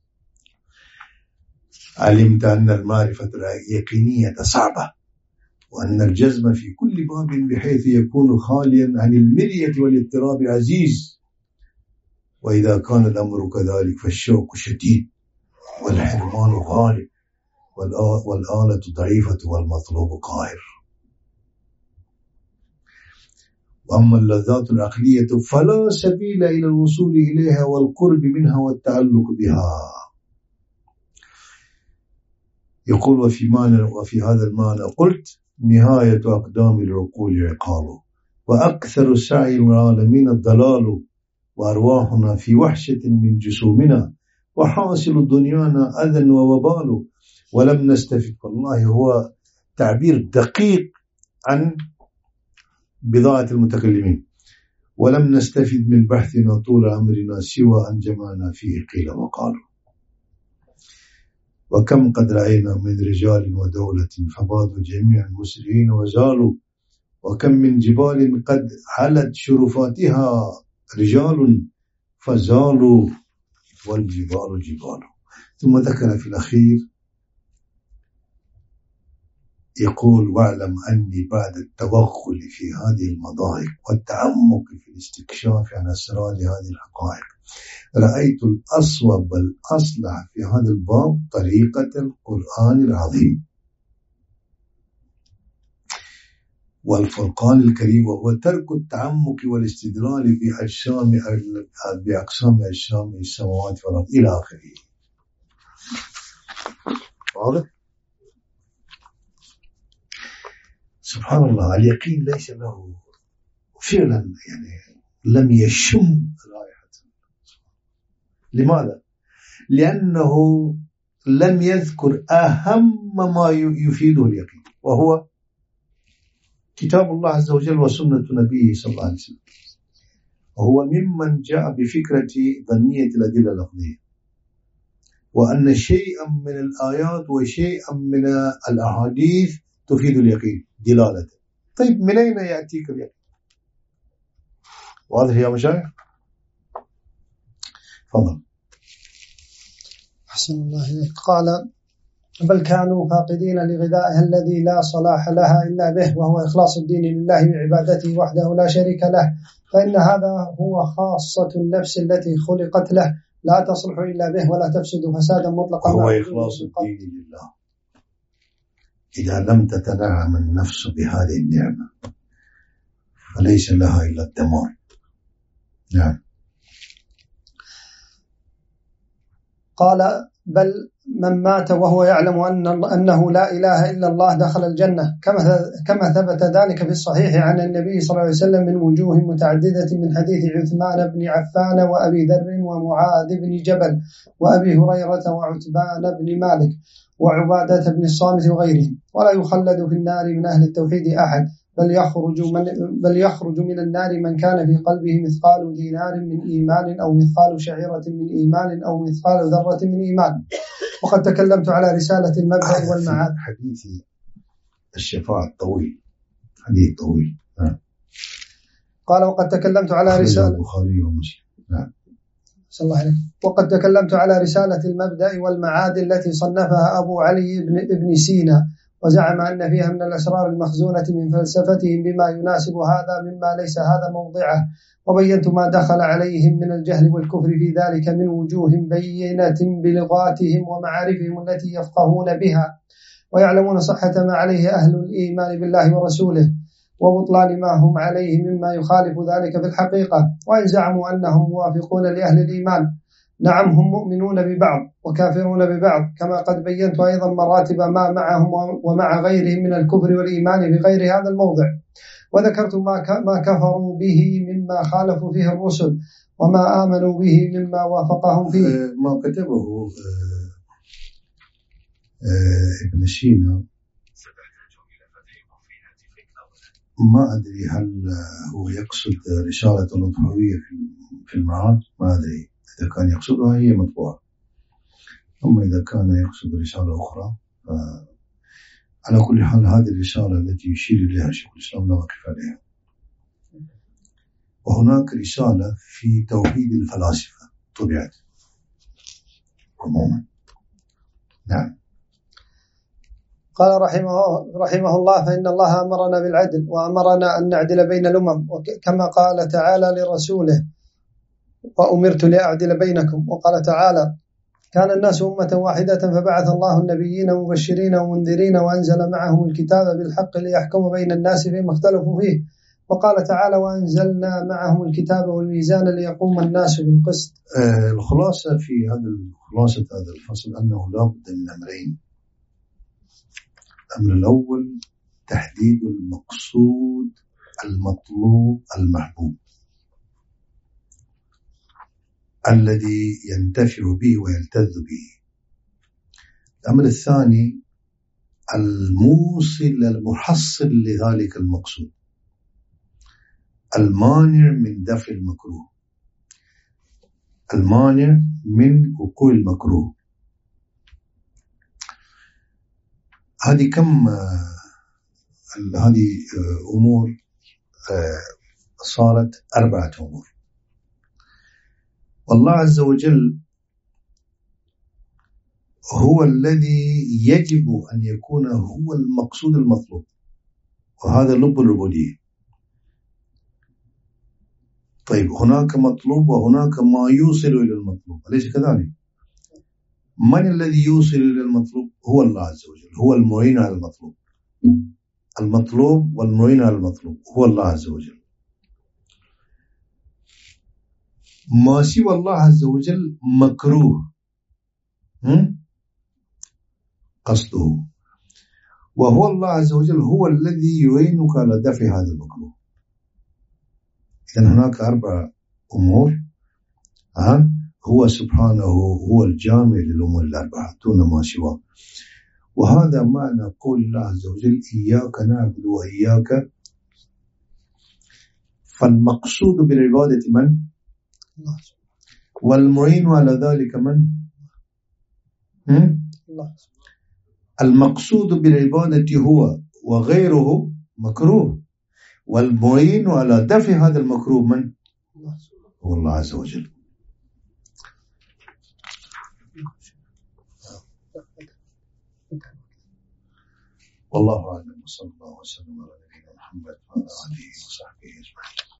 علمت أن المعرفة اليقينية صعبة، وأن الجزم في كل باب بحيث يكون خاليا عن المرية والاضطراب عزيز. وإذا كان الأمر كذلك فالشوق شديد والحرمان غالب والآلة ضعيفة والمطلوب قاهر. وأما اللذات العقلية فلا سبيل إلى الوصول إليها والقرب منها والتعلق بها. يقول وفي, معنى وفي هذا المعنى قلت نهاية أقدام العقول عقال، وأكثر سعي العالمين الضلال، وأرواحنا في وحشة من جسومنا، وحاصل دنيانا أذى ووبال، ولم نستفد. والله هو تعبير دقيق عن بضاعة المتكلمين. ولم نستفد من بحثنا طول أمرنا سوى أن جمعنا فيه قيل وقالوا. وكم قد رأينا من رجال ودولة فبادوا جميعا مسرعين وزالوا، وكم من جبال قد حلت شرفاتها رجال فزالوا والجبال جبال. ثم ذكر في الأخير يقول واعلم أني بعد التوغل في هذه المضايق والتعمق في الاستكشاف عن أسرار هذه الحقائق رأيت الأصوب والأصلح في هذا الباب طريقة القرآن العظيم والفرقان الكريم، وهو ترك التعمق والاستدلال بأجسام بأقسام أجسام السماوات والأرض إلى آخره. واضح؟ سبحان الله، اليقين ليس له فعلا يعني لم يشم رائحة. لماذا؟ لأنه لم يذكر أهم ما يفيده اليقين، وهو كتاب الله عز وجل وسنة نبيه صلى الله عليه وسلم، وهو ممن جاء بفكرة ظنية الأدلة اللفظية، وأن شيئا من الآيات وشيئا من الأحاديث تفيد اليقين دلالة. طيب من أين يأتيك اليقين؟ واضح يا مشايخ؟ فضل.
أحسن الله إليك. قال بل كانوا فاقدين لغذائها الذي لا صلاح لها إلا به، وهو إخلاص الدين لله بعبادته وحده لا شريك له، فإن هذا هو خاصة النفس التي خلقت له، لا تصلح إلا به ولا تفسد فسادا مطلقا.
هو إخلاص الدين لله. إذا لم تتنعم النفس بهذه النعمة فليس لها إلا الدمار. نعم.
قال بل من مات وهو يعلم أن أنه لا إله إلا الله دخل الجنة، كما كما ثبت ذلك في الصحيح عن النبي صلى الله عليه وسلم من وجوه متعددة من حديث عثمان بن عفان وأبي ذر ومعاذ بن جبل وأبي هريرة وعتبان بن مالك وعبادة بن الصامت وغيرهم. ولا يخلد في النار من أهل التوحيد أحد، بل يخرج من بل يخرج من النار من كان في قلبه مثقال دينار من إيمان أو مثقال شعيرة من إيمان أو مثقال ذرة من إيمان. وقد تكلمت على رسالة المبدأ والمعاد.
حديث الشفاعة الطويل، حديث طويل. نعم.
قال وقد تكلمت على رسالة
البخاري ومسلم. نعم.
صلى الله عليه. وقد تكلمت على رسالة المبدأ والمعاد التي صنفها أبو علي بن ابن سينا، وزعم أن فيها من الأسرار المخزونة من فلسفتهم بما يناسب هذا مما ليس هذا موضعه، وبينت ما دخل عليهم من الجهل والكفر في ذلك من وجوه بينة بلغاتهم ومعارفهم التي يفقهون بها، ويعلمون صحة ما عليه أهل الإيمان بالله ورسوله، وبطلان ما هم عليه مما يخالف ذلك في الحقيقة. وإن زعموا أنهم موافقون لأهل الإيمان، نعم هم مؤمنون ببعض وكافرون ببعض، كما قد بينت أيضا مراتب ما معهم ومع غيرهم من الكفر والإيمان بغير هذا الموضع، وذكرت ما كفروا به مما خالفوا فيه الرسل، وما آمنوا به مما وافقهم فيه.
ما كتبه ابن سينا ما أدري هل هو يقصد رسالة الأضحوية في المعاد، ما أدري إذا كان يقصدها هي مطبوعة، أما إذا كان يقصد رسالة أخرى على كل حال هذه الرسالة التي يشير إليها شيخ الإسلام لا وقف عليها. وهناك رسالة في توحيد الفلاسفة طبعت عموما. نعم.
قال رحمه, رحمه الله فإن الله أمرنا بالعدل، وأمرنا أن نعدل بين الأمم، كما قال تعالى لرسوله وأمرت لأعدل بينكم. وقال تعالى كان الناس أمة واحدة فبعث الله النبيين مبشرين ومنذرين وأنزل معهم الكتاب بالحق ليحكم بين الناس فيما اختلفوا فيه، وقال تعالى وأنزلنا معهم الكتاب والميزان ليقوم الناس بالقسط.
آه الخلاصة في هذا خلاصة هذا الفصل أنه لا بد من أمرين. الأمر الأول تحديد المقصود المطلوب المحبوب الذي ينتفع به ويلتذ به. الأمر الثاني الموصل المحصل لذلك المقصود، المانع من دفع المكروه، المانع من وقوع المكروه. هذه كم هذه أمور صارت أربعة أمور. والله عز وجل هو الذي يجب أن يكون هو المقصود المطلوب، وهذا لب العبودية. طيب هناك مطلوب وهناك ما يوصل إلى المطلوب، أليس كذلك؟ من الذي يوصل إلى المطلوب؟ هو الله عز وجل، هو المعين على المطلوب. المطلوب والمعين على المطلوب هو الله عز وجل. ما سوى الله عز وجل مكروه قصده، وهو الله عز وجل هو الذي يعينك على دفع هذا المكروه. إذن هناك أربع أمور ها هو سبحانه هو الجامع للأمور الأربعة دون ما سواه. وهذا معنى قول الله عز وجل إياك نعبد وإياك. فالمقصود بالعبادة من؟ الله. والمعين على ذلك من؟ الله. المقصود بالعبادة هو وغيره مكروه، والمعين على دفع هذا المكروه من؟ هو الله عز وجل. والله أعلم، وصلى الله وسلم على نبينا محمد وعلى آله وصحبه أجمعين.